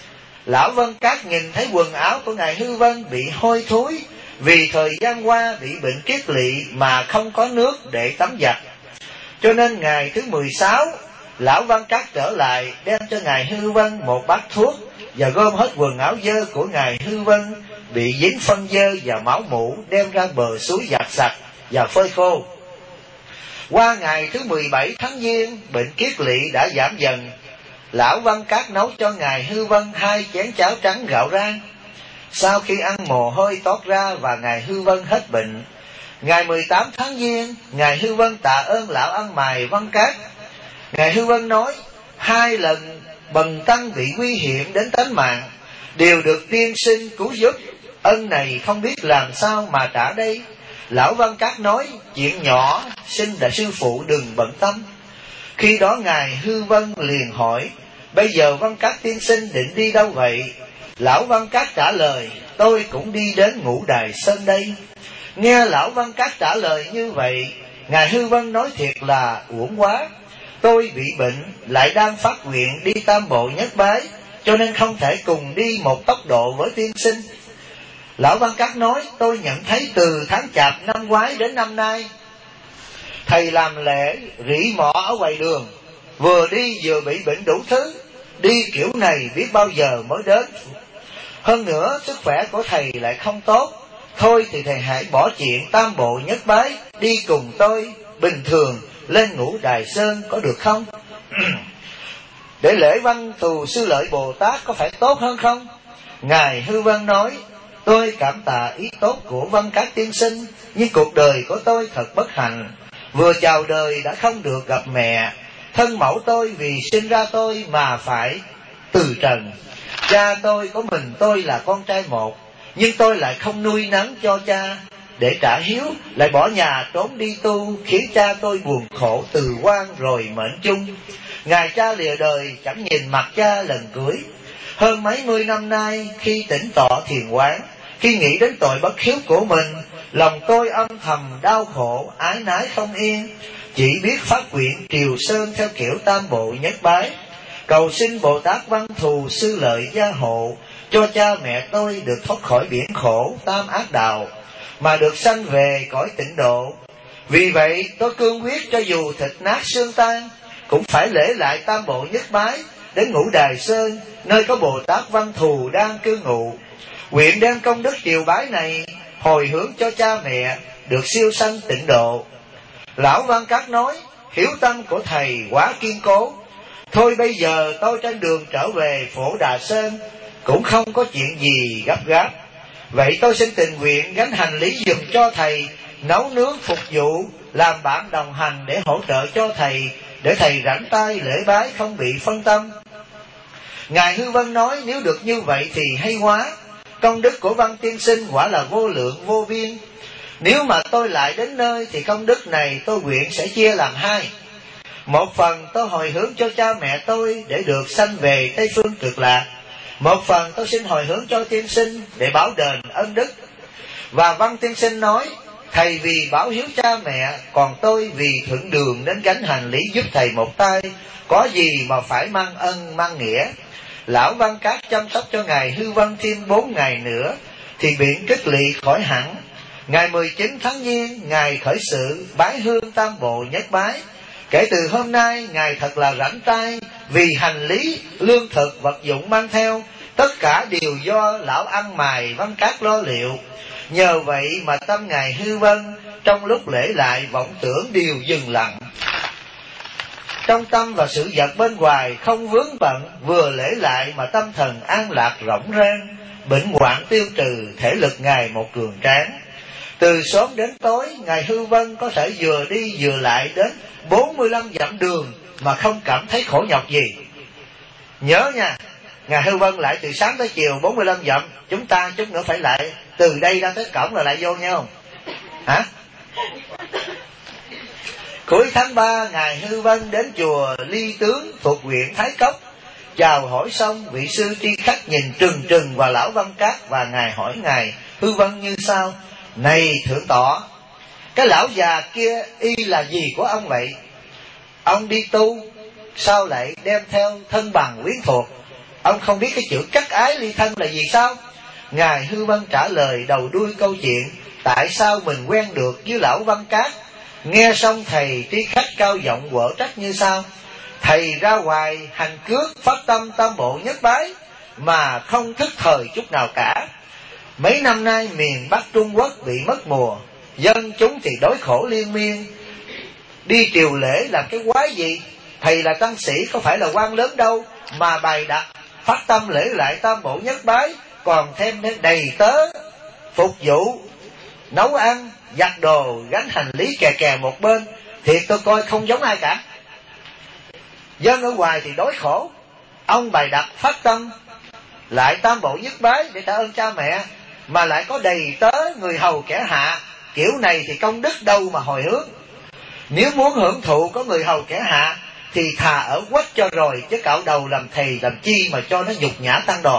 Lão Văn Cát nhìn thấy quần áo của ngài Hư Vân bị hôi thối, vì thời gian qua bị bệnh kiết lỵ mà không có nước để tắm giặt. Cho nên ngày thứ mười sáu, lão Văn Cát trở lại đem cho ngài Hư Vân một bát thuốc và gom hết quần áo dơ của ngài Hư Vân bị dính phân dơ và máu mủ, đem ra bờ suối giặt sạch và phơi khô. Qua ngày thứ mười bảy tháng Giêng, bệnh kiết lỵ đã giảm dần. Lão Văn Cát nấu cho ngài Hư Vân hai chén cháo trắng gạo rang. Sau khi ăn, mồ hôi toát ra và ngài Hư Vân hết bệnh. Ngày mười tám tháng Giêng, ngài Hư Vân tạ ơn lão ăn mày Văn Cát. Ngài Hư Vân nói: hai lần bần tăng bị nguy hiểm đến tính mạng, đều được tiên sinh cứu giúp, ân này không biết làm sao mà trả đây. Lão Văn Cát nói: chuyện nhỏ, xin đại sư phụ đừng bận tâm. Khi đó ngài Hư Vân liền hỏi: bây giờ Văn Cát tiên sinh định đi đâu vậy? Lão Văn Cát trả lời: tôi cũng đi đến Ngũ Đài Sơn đây. Nghe lão Văn Cát trả lời như vậy, ngài Hư Vân nói: thiệt là uổng quá, tôi bị bệnh lại đang phát nguyện đi Tam Bộ Nhất Bái, cho nên không thể cùng đi một tốc độ với tiên sinh. Lão Văn Cát nói: tôi nhận thấy từ tháng Chạp năm ngoái đến năm nay, thầy làm lễ rỉ mọ ở ngoài đường, vừa đi vừa bị bệnh đủ thứ, đi kiểu này biết bao giờ mới đến. Hơn nữa sức khỏe của thầy lại không tốt, thôi thì thầy hãy bỏ chuyện Tam Bộ Nhất Bái, đi cùng tôi bình thường lên Ngũ Đài Sơn có được không? Để lễ Văn Thù Sư Lợi Bồ Tát có phải tốt hơn không? Ngài Hư Vân nói: tôi cảm tạ ý tốt của Văn Cát tiên sinh, nhưng cuộc đời của tôi thật bất hạnh. Vừa chào đời đã không được gặp mẹ, thân mẫu tôi vì sinh ra tôi mà phải từ trần. Cha tôi có mình tôi là con trai một, nhưng tôi lại không nuôi nấng cho cha. Để trả hiếu lại bỏ nhà trốn đi tu, khiến cha tôi buồn khổ từ quan rồi mệnh chung. Ngài cha lìa đời chẳng nhìn mặt cha lần cưới. Hơn mấy mươi năm nay, khi tĩnh tọa thiền quán, khi nghĩ đến tội bất hiếu của mình, lòng tôi âm thầm đau khổ, ái nái không yên. Chỉ biết phát nguyện Triều Sơn theo kiểu Tam Bộ Nhất Bái, cầu xin Bồ Tát Văn Thù Sư Lợi gia hộ, cho cha mẹ tôi được thoát khỏi biển khổ tam ác đạo, mà được sanh về cõi tịnh độ. Vì vậy tôi cương quyết cho dù thịt nát xương tan, cũng phải lễ lại tam bộ nhất bái, đến Ngũ Đài Sơn, nơi có Bồ Tát Văn Thù đang cư ngụ. Nguyện đem công đức triều bái này hồi hướng cho cha mẹ được siêu sanh tịnh độ. Lão Văn Các nói: hiếu tâm của thầy quá kiên cố. Thôi bây giờ tôi trên đường trở về Phổ Đà Sơn, cũng không có chuyện gì gấp gáp. Vậy tôi xin tình nguyện gánh hành lý giùm cho thầy, nấu nướng phục vụ, làm bạn đồng hành để hỗ trợ cho thầy, để thầy rảnh tay lễ bái không bị phân tâm. Ngài Hư Vân nói: nếu được như vậy thì hay quá. Công đức của Văn tiên sinh quả là vô lượng vô biên. Nếu mà tôi lại đến nơi thì công đức này tôi nguyện sẽ chia làm hai. Một phần tôi hồi hướng cho cha mẹ tôi để được sanh về Tây Phương Cực Lạc. Một phần tôi xin hồi hướng cho tiên sinh để báo đền ân đức. Và Văn tiên sinh nói: thầy vì báo hiếu cha mẹ, còn tôi vì thuận đường đến gánh hành lý giúp thầy một tay, có gì mà phải mang ân mang nghĩa. Lão Văn Các chăm sóc cho ngài Hư Vân thêm bốn ngày nữa thì biển kích lỵ khỏi hẳn. Ngày mười chín tháng Giêng, ngài khởi sự bái hương tam bộ nhất bái. Kể từ hôm nay, ngài thật là rảnh tay, vì hành lý, lương thực, vật dụng mang theo, tất cả đều do lão ăn mày Văn Các lo liệu. Nhờ vậy mà tâm ngài Hư Vân trong lúc lễ lại vọng tưởng đều dừng lặng. Trong tâm và sự vật bên ngoài không vướng bận, vừa lễ lại mà tâm thần an lạc rộng rang, bệnh hoạn tiêu trừ, thể lực ngài một cường tráng. Từ sớm đến tối, ngài Hư Vân có thể vừa đi vừa lại đến bốn mươi lăm dặm đường mà không cảm thấy khổ nhọc gì. Nhớ nha, ngài Hư Vân lại từ sáng tới chiều bốn mươi lăm dặm, chúng ta chút nữa phải lại từ đây ra tới cổng là lại vô nha không? Hả? Cuối tháng ba, ngài Hư Vân đến chùa Ly Tướng thuộc huyện Thái Cốc. Chào hỏi xong, vị sư tri khách nhìn trừng trừng vào lão Văn Các và ngài hỏi ngài Hư Vân như sau: này thượng tọa, cái lão già kia y là gì của ông vậy? Ông đi tu sao lại đem theo thân bằng quyến thuộc? Ông không biết cái chữ cắt ái ly thân là gì sao? Ngài Hư Vân trả lời đầu đuôi câu chuyện tại sao mình quen được với lão Văn Các. Nghe xong, thầy tri khách cao giọng quở trách như sau: thầy ra ngoài hành cước phát tâm tam bộ nhất bái mà không thức thời chút nào cả. Mấy năm nay miền Bắc Trung Quốc bị mất mùa, dân chúng thì đói khổ liên miên, đi triều lễ làm cái quái gì? Thầy là tăng sĩ có phải là quan lớn đâu mà bày đặt phát tâm lễ lại tam bộ nhất bái, còn thêm đầy tớ phục vụ nấu ăn giặt đồ gánh hành lý kè kè một bên. Thiệt tôi coi không giống ai cả. Dân ở ngoài thì đói khổ, ông bày đặt phát tâm lại tam bộ nhất bái để tạ ơn cha mẹ, mà lại có đầy tớ người hầu kẻ hạ, kiểu này thì công đức đâu mà hồi hướng. Nếu muốn hưởng thụ có người hầu kẻ hạ thì thà ở quách cho rồi, chứ cạo đầu làm thầy làm chi mà cho nó nhục nhã tăng đoàn.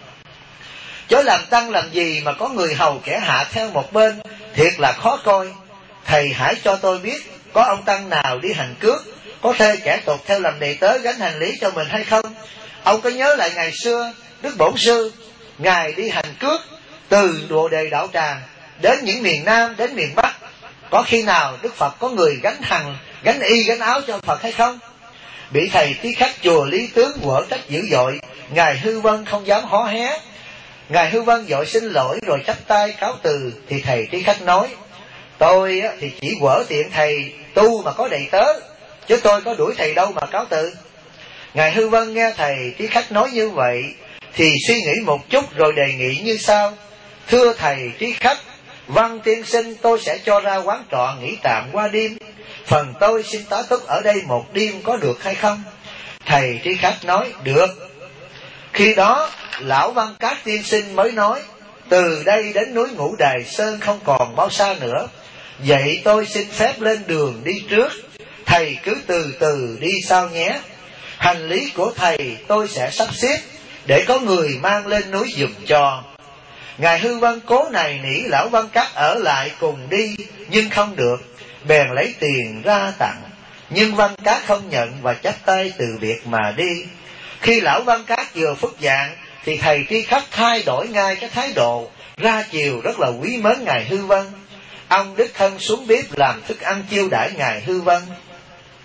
Chớ làm tăng làm gì mà có người hầu kẻ hạ theo một bên, thiệt là khó coi. Thầy hãy cho tôi biết có ông tăng nào đi hành cước, có thuê kẻ tục theo làm đầy tớ gánh hành lý cho mình hay không? Ông có nhớ lại ngày xưa Đức Bổn Sư, ngài đi hành cước từ Bồ Đề Đạo Tràng đến những miền Nam đến miền Bắc, có khi nào Đức Phật có người gánh hàng, gánh y, gánh áo cho Phật hay không? Bị thầy tí khách chùa Lý Tướng quở trách dữ dội, ngài Hư Vân không dám hó hé. Ngài Hư Vân vội xin lỗi rồi chắp tay cáo từ. Thì thầy tí khách nói: tôi thì chỉ quở tiện thầy tu mà có đầy tớ, chứ tôi có đuổi thầy đâu mà cáo từ. Ngài Hư Vân nghe thầy tí khách nói như vậy thì suy nghĩ một chút rồi đề nghị như sau: thưa thầy tí khách, Văn tiên sinh tôi sẽ cho ra quán trọ nghỉ tạm qua đêm, phần tôi xin tá túc ở đây một đêm có được hay không? Thầy tí khách nói: được. Khi đó lão Văn Các tiên sinh mới nói: từ đây đến núi Ngũ Đài Sơn không còn bao xa nữa, vậy tôi xin phép lên đường đi trước, thầy cứ từ từ đi sau nhé. Hành lý của thầy tôi sẽ sắp xếp để có người mang lên núi giùm cho. Ngài Hư Vân cố nài nỉ lão Văn Các ở lại cùng đi, nhưng không được, bèn lấy tiền ra tặng. Nhưng Văn Các không nhận và chắp tay từ biệt mà đi. Khi lão Văn Các vừa phức dạng thì thầy tri khách thay đổi ngay cái thái độ, ra chiều rất là quý mến ngài Hư Vân. Ông đích thân xuống bếp làm thức ăn chiêu đãi ngài Hư Vân.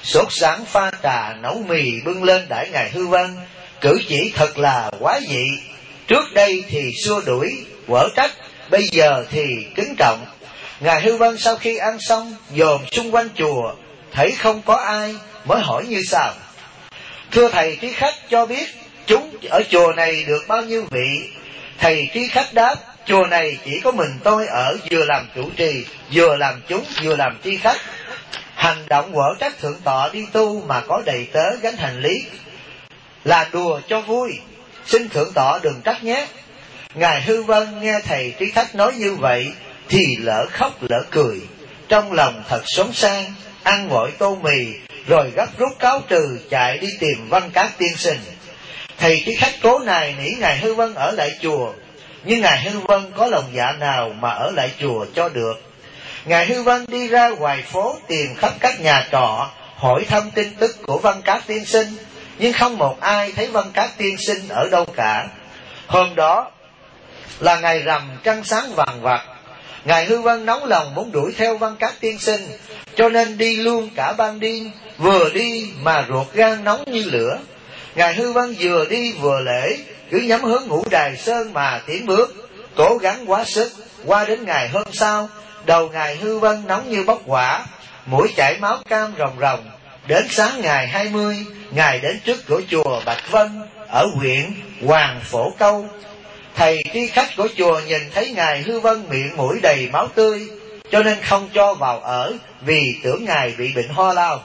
sốt sắng pha trà nấu mì bưng lên đãi ngài Hư Vân, cử chỉ thật là quá dị. Trước đây thì xua đuổi quở trách, bây giờ thì kính trọng. Ngài Hư Vân sau khi ăn xong dòm xung quanh chùa, thấy không có ai, mới hỏi như sau: thưa thầy trí khách cho biết chúng ở chùa này được bao nhiêu vị? Thầy trí khách đáp: chùa này chỉ có mình tôi ở, vừa làm chủ trì, vừa làm chúng, vừa làm tri khách. Hành động quở trách thượng tọa đi tu mà có đầy tớ gánh hành lý là đùa cho vui, xin thượng tọa đừng trách nhé. Ngài Hư Vân nghe thầy trí khách nói như vậy thì lỡ khóc lỡ cười, trong lòng thật xốn sang, ăn vội tô mì rồi gấp rút cáo trừ chạy đi tìm Văn Các tiên sinh. Thầy trí khách cố nài nỉ ngài Hư Vân ở lại chùa, nhưng ngài Hư Vân có lòng dạ nào mà ở lại chùa cho được. Ngài Hư Vân đi ra ngoài phố tìm khắp các nhà trọ, hỏi thăm tin tức của Văn Các tiên sinh, nhưng không một ai thấy Văn Các tiên sinh ở đâu cả. Hôm đó là ngày rằm trăng sáng vàng vặc, ngài Hư Vân nóng lòng muốn đuổi theo Văn Các tiên sinh, cho nên đi luôn cả ban đêm. Vừa đi mà ruột gan nóng như lửa. Ngài Hư Vân vừa đi vừa lễ, cứ nhắm hướng Ngũ Đài Sơn mà tiến bước, cố gắng quá sức. Qua đến ngày hôm sau, đầu ngài Hư Vân nóng như bốc hỏa, mũi chảy máu cam ròng ròng. Đến sáng ngày hai mươi, ngài đến trước cửa chùa Bạch Vân ở huyện Hoàng Phổ Câu. Thầy tri khách của chùa nhìn thấy ngài Hư Vân miệng mũi đầy máu tươi, cho nên không cho vào ở, vì tưởng ngài bị bệnh ho lao.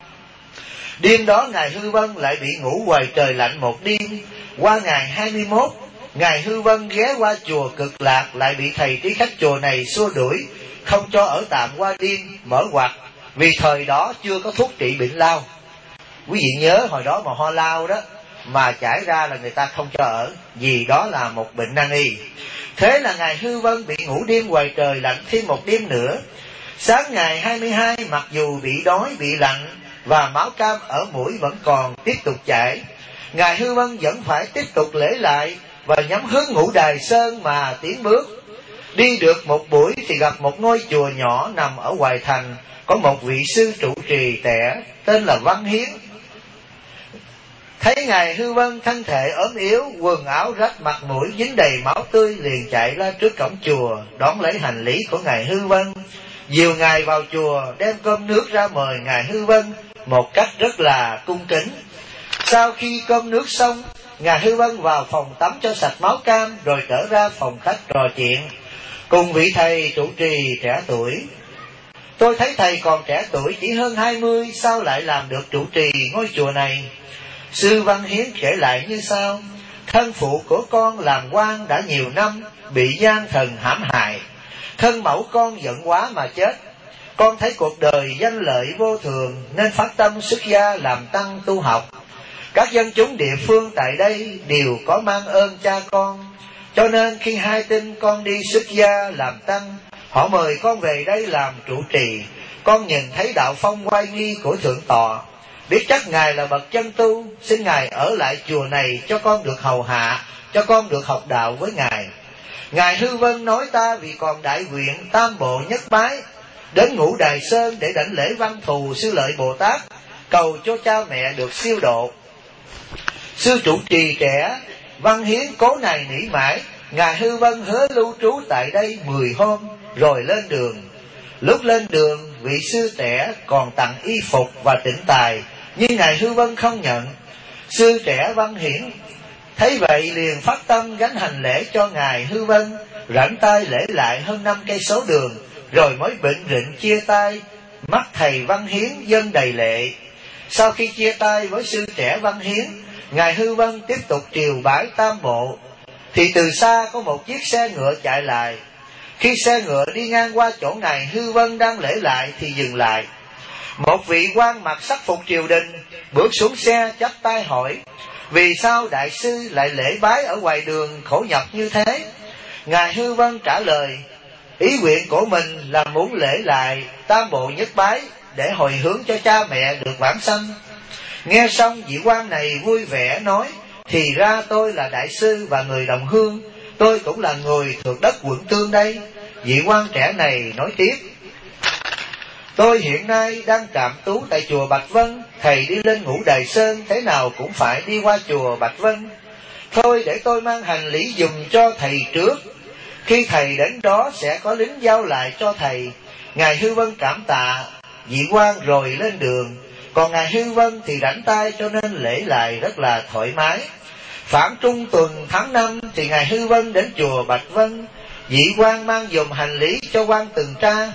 Đêm đó ngài Hư Vân lại bị ngủ ngoài trời lạnh một đêm. Qua ngày hai mươi mốt, ngài Hư Vân ghé qua chùa Cực Lạc, lại bị thầy trí khách chùa này xua đuổi, không cho ở tạm qua đêm, mở ngoặt, vì thời đó chưa có thuốc trị bệnh lao. Quý vị nhớ hồi đó mà ho lao đó, mà chảy ra là người ta không cho ở, vì đó là một bệnh nan y. Thế là ngài Hư Vân bị ngủ đêm ngoài trời lạnh thêm một đêm nữa. Sáng ngày hai mươi hai, mặc dù bị đói, bị lạnh và máu cam ở mũi vẫn còn tiếp tục chảy, ngài Hư Vân vẫn phải tiếp tục lễ lại và nhắm hướng Ngũ Đài Sơn mà tiến bước. Đi được một buổi thì gặp một ngôi chùa nhỏ nằm ở ngoài thành, có một vị sư trụ trì trẻ tên là Văn Hiến. Thấy ngài Hư Vân thân thể ốm yếu, quần áo rách, mặt mũi dính đầy máu tươi, liền chạy ra trước cổng chùa đón lấy hành lý của ngài Hư Vân, dìu ngài vào chùa, đem cơm nước ra mời ngài Hư Vân một cách rất là cung kính. Sau khi cơm nước xong, ngài Hư Vân vào phòng tắm cho sạch máu cam, rồi trở ra phòng khách trò chuyện cùng vị thầy trụ trì trẻ tuổi. Tôi thấy thầy còn trẻ tuổi, chỉ hơn hai mươi, sao lại làm được trụ trì ngôi chùa này? Sư Văn Hiến kể lại như sau: thân phụ của con làm quan đã nhiều năm, bị gian thần hãm hại. Thân mẫu con giận quá mà chết. Con thấy cuộc đời danh lợi vô thường, nên phát tâm xuất gia làm tăng tu học. Các dân chúng địa phương tại đây đều có mang ơn cha con, cho nên khi hai tin con đi xuất gia làm tăng, họ mời con về đây làm trụ trì. Con nhìn thấy đạo phong oai nghi của thượng tọa, biết chắc ngài là bậc chân tu, xin ngài ở lại chùa này cho con được hầu hạ, cho con được học đạo với ngài. Ngài Hư Vân nói ta vì còn đại nguyện tam bộ nhất bái, đến Ngũ Đài Sơn để đảnh lễ Văn Thù Sư Lợi Bồ Tát, cầu cho cha mẹ được siêu độ. Sư trụ trì trẻ Văn Hiến cố này nỉ mãi, ngài Hư Vân hứa lưu trú tại đây mười hôm rồi lên đường. Lúc lên đường, vị sư trẻ còn tặng y phục và tịnh tài, nhưng ngài Hư Vân không nhận. Sư trẻ Văn Hiển thấy vậy liền phát tâm gánh hành lễ cho ngài Hư Vân, rảnh tay lễ lại hơn năm cây số đường, rồi mới bệnh rịnh chia tay. Mắt thầy Văn Hiến dâng đầy lệ. Sau khi chia tay với sư trẻ Văn Hiến, ngài Hư Vân tiếp tục triều bái tam bộ, thì từ xa có một chiếc xe ngựa chạy lại. Khi xe ngựa đi ngang qua chỗ ngài Hư Vân đang lễ lại thì dừng lại. Một vị quan mặc sắc phục triều đình bước xuống xe chắp tay hỏi: vì sao đại sư lại lễ bái ở ngoài đường khổ nhọc như thế? Ngài Hư Vân trả lời: ý nguyện của mình là muốn lễ lại tam bộ nhất bái để hồi hướng cho cha mẹ được vãng sanh. Nghe xong vị quan này vui vẻ nói: thì ra tôi là đại sư và người đồng hương, tôi cũng là người thuộc đất Quận Tương đây. Vị quan trẻ này nói tiếp: Tôi hiện nay đang trạm trú tại chùa Bạch Vân. Thầy đi lên Ngũ Đài Sơn, thế nào cũng phải đi qua chùa Bạch Vân. Thôi để tôi mang hành lý dùm cho thầy trước. Khi thầy đến đó sẽ có lính giao lại cho thầy. Ngài Hư Vân cảm tạ vị quan rồi lên đường. Còn Ngài Hư Vân thì rảnh tay cho nên lễ lại rất là thoải mái. Khoảng trung tuần tháng năm thì Ngài Hư Vân đến chùa Bạch Vân. Vị quan mang dùm hành lý cho quan tuần tra.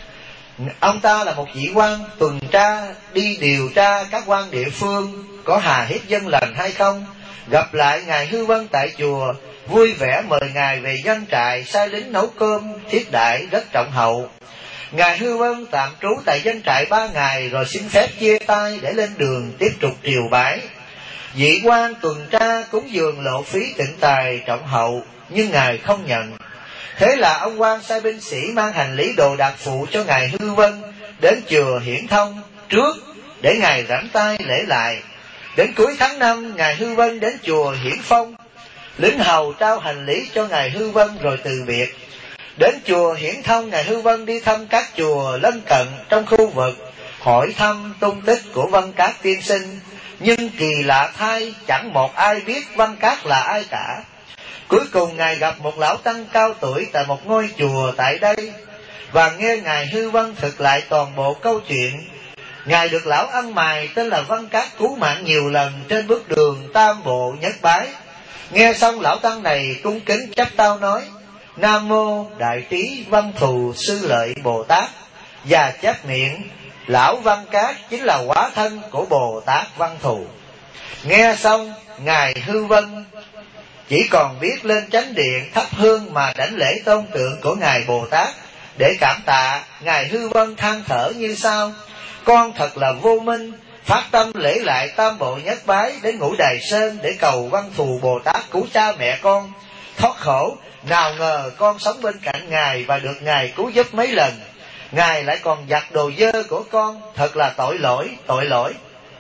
Ông ta là một vị quan tuần tra đi điều tra các quan địa phương có hà hiếp dân lành hay không. Gặp lại Ngài Hư Vân tại chùa, vui vẻ mời Ngài về doanh trại, sai lính nấu cơm thiết đãi rất trọng hậu. Ngài Hư Vân tạm trú tại doanh trại ba ngày rồi xin phép chia tay để lên đường tiếp tục triều bái. Vị quan tuần tra cúng dường lộ phí tịnh tài trọng hậu, nhưng Ngài không nhận. Thế là ông quan sai binh sĩ mang hành lý đồ đạc phụ cho Ngài Hư Vân đến chùa Hiển Thông trước để Ngài rảnh tay lễ lại. Đến cuối tháng năm, Ngài Hư Vân đến chùa Hiển Phong. Lính hầu trao hành lý cho Ngài Hư Vân rồi từ biệt. Đến chùa Hiển Thông, Ngài Hư Vân đi thăm các chùa lân cận trong khu vực, hỏi thăm tung tích của Văn Các tiên sinh. Nhưng kỳ lạ thay, chẳng một ai biết Văn Các là ai cả. Cuối cùng Ngài gặp một lão tăng cao tuổi tại một ngôi chùa tại đây, và nghe Ngài Hư Vân thực lại toàn bộ câu chuyện. Ngài được lão ăn mày tên là Văn Các cứu mạng nhiều lần trên bước đường tam bộ nhất bái. Nghe xong lão tăng này cung kính chắp tao nói: Nam mô Đại Trí Văn Thù Sư Lợi Bồ Tát. Và chép miệng lão Văn Các chính là hóa thân của Bồ Tát Văn Thù. Nghe xong Ngài Hư Vân chỉ còn biết lên chánh điện thắp hương mà đảnh lễ tôn tượng của Ngài Bồ Tát để cảm tạ. Ngài Hư Vân than thở như sau: con thật là vô minh, phát tâm lễ lại tam bộ nhất bái đến Ngũ Đài Sơn để cầu Văn Thù Bồ Tát cứu cha mẹ con thoát khổ. Nào ngờ con sống bên cạnh Ngài và được Ngài cứu giúp mấy lần, Ngài lại còn giặt đồ dơ của con, thật là tội lỗi, tội lỗi.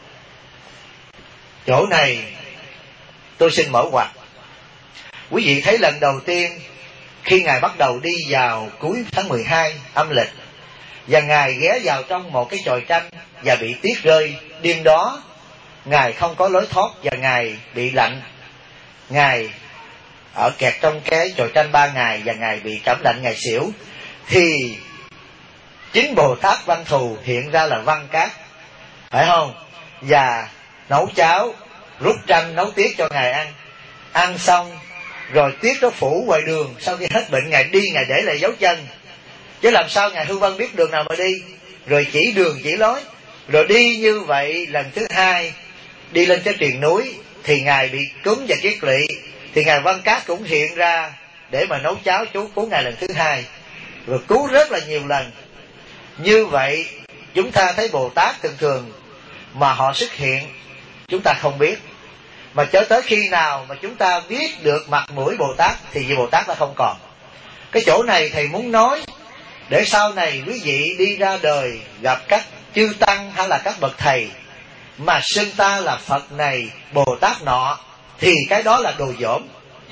Chỗ này tôi xin mở ngoặt. Quý vị thấy lần đầu tiên khi Ngài bắt đầu đi vào cuối tháng mười hai âm lịch, và Ngài ghé vào trong một cái chòi tranh và bị tuyết rơi. Đêm đó Ngài không có lối thoát và Ngài bị lạnh. Ngài ở kẹt trong cái chòi tranh ba ngày và Ngài bị cảm lạnh, Ngài xỉu. Thì chính Bồ Tát Văn Thù hiện ra là Văn Các, phải không? Và nấu cháo, rút tranh, nấu tiết cho Ngài ăn. Ăn xong rồi tuyết nó phủ ngoài đường. Sau khi hết bệnh Ngài đi, Ngài để lại dấu chân. Chứ làm sao Ngài Hư Vân biết đường nào mà đi, rồi chỉ đường chỉ lối. Rồi đi như vậy lần thứ hai, đi lên cái triền núi thì Ngài bị cúm và kiết lỵ. Thì Ngài Văn Các cũng hiện ra để mà nấu cháo chú cứu Ngài lần thứ hai, rồi cứu rất là nhiều lần. Như vậy chúng ta thấy Bồ Tát thường thường mà họ xuất hiện chúng ta không biết, mà cho tới khi nào mà chúng ta biết được mặt mũi Bồ Tát thì vị Bồ Tát đã không còn. Cái chỗ này thầy muốn nói để sau này quý vị đi ra đời gặp các chư tăng hay là các bậc thầy mà xưng ta là Phật này, Bồ Tát nọ, thì cái đó là đồ dỗm.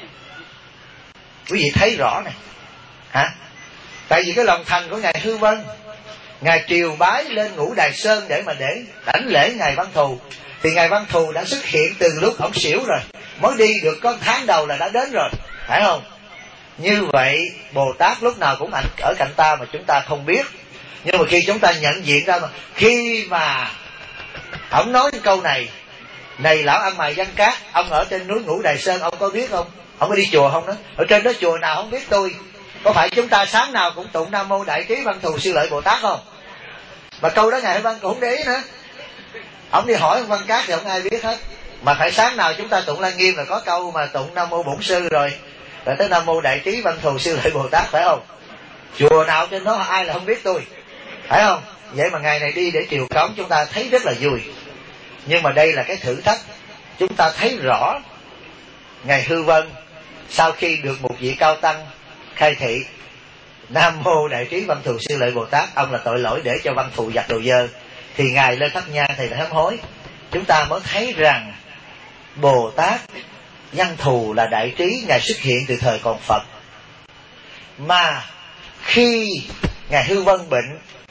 Quý vị thấy rõ này hả? Tại vì cái lòng thành của Ngài Hư Vân, Ngài triều bái lên Ngũ Đài Sơn để mà để đảnh lễ Ngài Văn Thù, thì Ngài Văn Thù đã xuất hiện từ lúc ổng xỉu rồi, mới đi được có tháng đầu là đã đến rồi, phải không? Như vậy Bồ Tát lúc nào cũng ở cạnh ta mà chúng ta không biết. Nhưng mà khi chúng ta nhận diện ra, mà khi mà ổng nói cái câu này: này lão ăn mày Văn Các, ông ở trên núi Ngũ Đài Sơn, ông có biết không? Ông có đi chùa không đó? Ở trên đó chùa nào không biết tôi? Có phải chúng ta sáng nào cũng tụng Nam Mô Đại Trí Văn Thù Sư Lợi Bồ Tát không? Mà câu đó Ngài Hư Vân cũng không để ý nữa. Ông đi hỏi ông Văn Các thì không ai biết hết. Mà phải sáng nào chúng ta tụng Lăng Nghiêm là có câu mà tụng Nam Mô Bổn Sư rồi, rồi tới Nam Mô Đại Trí Văn Thù Sư Lợi Bồ Tát, phải không? Chùa nào trên đó ai là không biết tôi, phải không? Vậy mà ngày này đi để triều cống chúng ta thấy rất là vui. Nhưng mà đây là cái thử thách. Chúng ta thấy rõ Ngài Hư Vân sau khi được một vị cao tăng khai thị Nam Mô Đại Trí Văn Thù Sư Lợi Bồ Tát, ông là tội lỗi để cho Văn Thù giặt đồ dơ, thì Ngài lên thắp nhang thì là sám hối. Chúng ta mới thấy rằng Bồ Tát Văn Thù là đại trí, Ngài xuất hiện từ thời còn Phật. Mà khi Ngài Hư Vân bệnh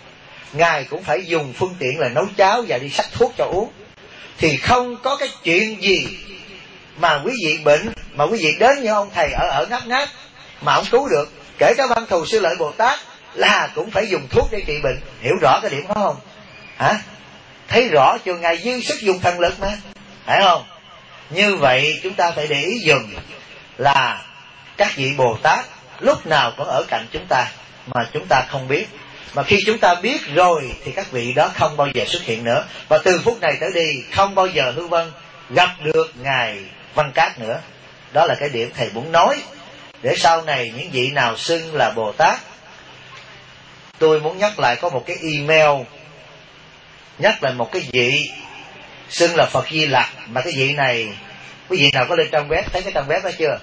Ngài cũng phải dùng phương tiện là nấu cháo và đi xách thuốc cho uống. Thì không có cái chuyện gì mà quý vị bệnh, mà quý vị đến như ông thầy ở ở ngáp ngáp mà ông cứu được. Kể cả Văn Thù Sư Lợi Bồ Tát là cũng phải dùng thuốc để trị bệnh. Hiểu rõ cái điểm đó không? Hả? Thấy rõ chưa? Ngài dư sức dùng thần lực mà, phải không? Như vậy chúng ta phải để ý dùm là các vị Bồ Tát lúc nào cũng ở cạnh chúng ta mà chúng ta không biết. Mà khi chúng ta biết rồi thì các vị đó không bao giờ xuất hiện nữa. Và từ phút này tới đi không bao giờ Hư Vân gặp được Ngài Văn Cát nữa. Đó là cái điểm thầy muốn nói, để sau này những vị nào xưng là Bồ Tát. Tôi muốn nhắc lại có một cái email, nhắc lại một cái vị xưng là Phật Di Lặc, mà cái vị này quý vị nào có lên trang web, thấy cái trang web đó chưa?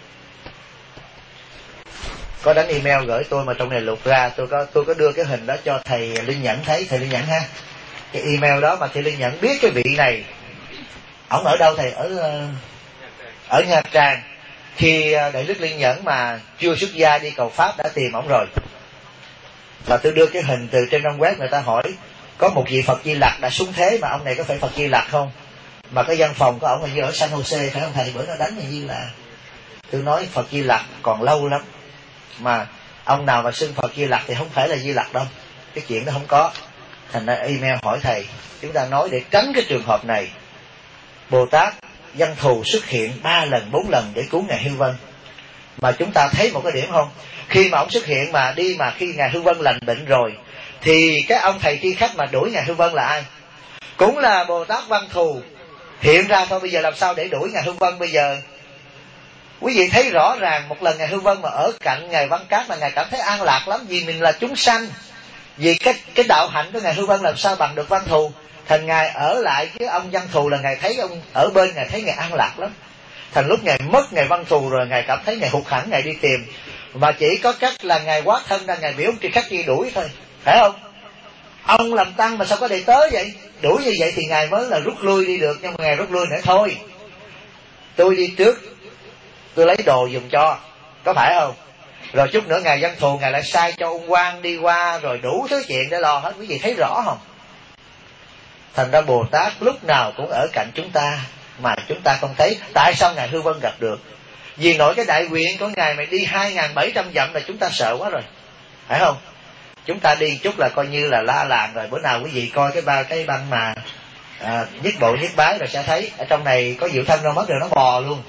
Có đánh email gửi tôi mà trong này lục ra, tôi có tôi có đưa cái hình đó cho thầy Linh Nhẫn thấy. Thầy Linh Nhẫn ha, cái email đó mà thầy Linh Nhẫn biết cái vị này ổng ở đâu thầy? Ở ở Nha Trang. Khi Đại Đức Linh Nhẫn mà chưa xuất gia đi cầu Pháp đã tìm ổng rồi. Và tôi đưa cái hình từ trên trang web, người ta hỏi có một vị Phật Di Lặc đã xuống thế mà ông này có phải Phật Di Lặc không? Mà cái văn phòng của ổng là như ở San Jose, phải không thầy? Bữa nó đánh như là tôi nói Phật Di Lặc còn lâu lắm, mà ông nào mà xưng Phật Di Lặc thì không phải là Di Lặc đâu, cái chuyện đó không có. Thành ra email hỏi thầy, chúng ta nói để tránh cái trường hợp này. Bồ Tát Văn Thù xuất hiện ba lần bốn lần để cứu Ngài Hư Vân. Mà chúng ta thấy một cái điểm không? Khi mà ông xuất hiện mà đi, mà khi Ngài Hư Vân lành bệnh rồi thì cái ông thầy tri khách mà đuổi Ngài Hư Vân là ai? Cũng là Bồ Tát Văn Thù hiện ra thôi. Bây giờ làm sao để đuổi Ngài Hư Vân bây giờ? Quý vị thấy rõ ràng một lần Ngài Hư Vân mà ở cạnh Ngài Văn Cát là Ngài cảm thấy an lạc lắm, vì mình là chúng sanh. Vì cái cái đạo hạnh của Ngài Hư Vân làm sao bằng được Văn Thù. Thành Ngài ở lại với ông Văn Thù là Ngài thấy ông ở bên, Ngài thấy Ngài an lạc lắm. Thành lúc Ngài mất Ngài Văn Thù rồi, Ngài cảm thấy Ngài hụt hẫng, Ngài đi tìm. Và chỉ có cách là Ngài quá thân ra, Ngài biểu ông tri khách đi đuổi thôi, phải không? Ông làm tăng mà sao có đệ tới vậy? Đuổi như vậy thì Ngài mới là rút lui đi được. Nhưng mà Ngài rút lui nữa thôi, tôi đi trước, tôi lấy đồ dùng cho, có phải không? Rồi chút nữa Ngài Văn Thù Ngài lại sai cho ông quan đi qua, rồi đủ thứ chuyện để lo hết. Quý vị thấy rõ không? Thành ra Bồ Tát lúc nào cũng ở cạnh chúng ta mà chúng ta không thấy. Tại sao Ngài Hư Vân gặp được? Vì nội cái đại nguyện của Ngài mà đi hai nghìn bảy trăm dặm là chúng ta sợ quá rồi, phải không? Chúng ta đi chút là coi như là la làng rồi. Bữa nào quý vị coi cái ba cái băng mà à, nhất bộ nhất bái rồi sẽ thấy ở trong này có Diệu Thân đâu mất rồi, nó bò luôn.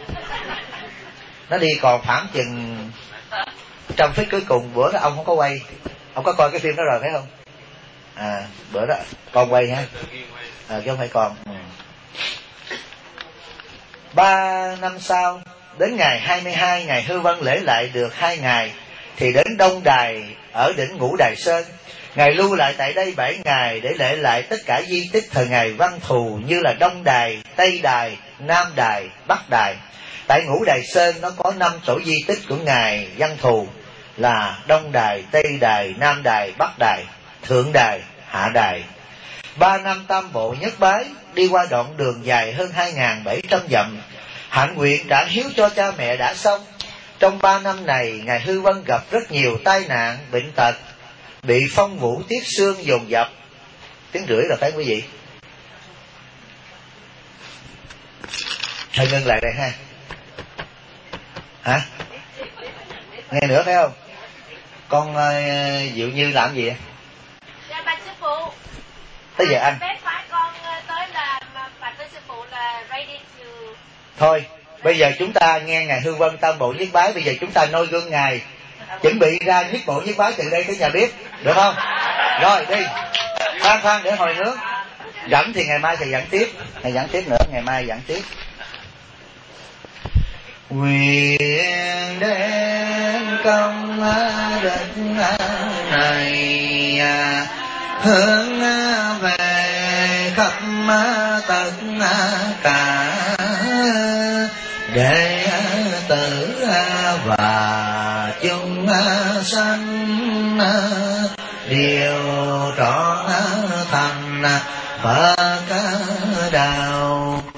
Nó đi còn khoảng chừng trăm phút cuối cùng. Bữa đó ông không có quay, ông có coi cái phim đó rồi phải không? À, bữa đó con quay ha, à, chứ không phải con. Ừ. Ba năm sau, đến ngày hai mươi hai, Ngài Hư Vân lễ lại được hai ngày thì đến Đông Đài ở đỉnh Ngũ Đài Sơn. Ngài lưu lại tại đây bảy ngày để lễ lại tất cả di tích thời Ngài Văn Thù, như là Đông Đài, Tây Đài, Nam Đài, Bắc Đài. Tại Ngũ Đài Sơn nó có năm chỗ di tích của Ngài Văn Thù là Đông Đài, Tây Đài, Nam Đài, Bắc Đài, Thượng Đài, Hạ Đài. Ba năm tam bộ nhất bái, đi qua đoạn đường dài hơn hai nghìn bảy trăm dặm. Hạnh nguyện trả hiếu cho cha mẹ đã xong. Trong ba năm này, Ngài Hư Vân gặp rất nhiều tai nạn, bệnh tật, bị phong vũ tiết xương dồn dập. Tiếng rưỡi là phải quý vị. Thôi ngưng lại đây ha. Hả? Nghe nữa phải không? Con uh, Diệu Như làm gì vậy? Dạ bạch sư phụ. Tới giờ ăn. Phép phải con tới là bạch với sư phụ là ready to. Thôi, bây giờ chúng ta nghe Ngài Hư Vân tam bộ nhất bái, bây giờ chúng ta noi gương Ngài, chuẩn bị ra nhất bộ nhất bái từ đây tới nhà bếp, được không? Rồi đi. Khoan khoan để hồi hướng. Dẫn thì ngày mai thầy dẫn tiếp, thầy dẫn tiếp nữa, ngày mai dẫn tiếp. Nguyện đến công đức này hướng về khắp tất cả đệ tử và chúng sanh đều trọn thành Phật đạo.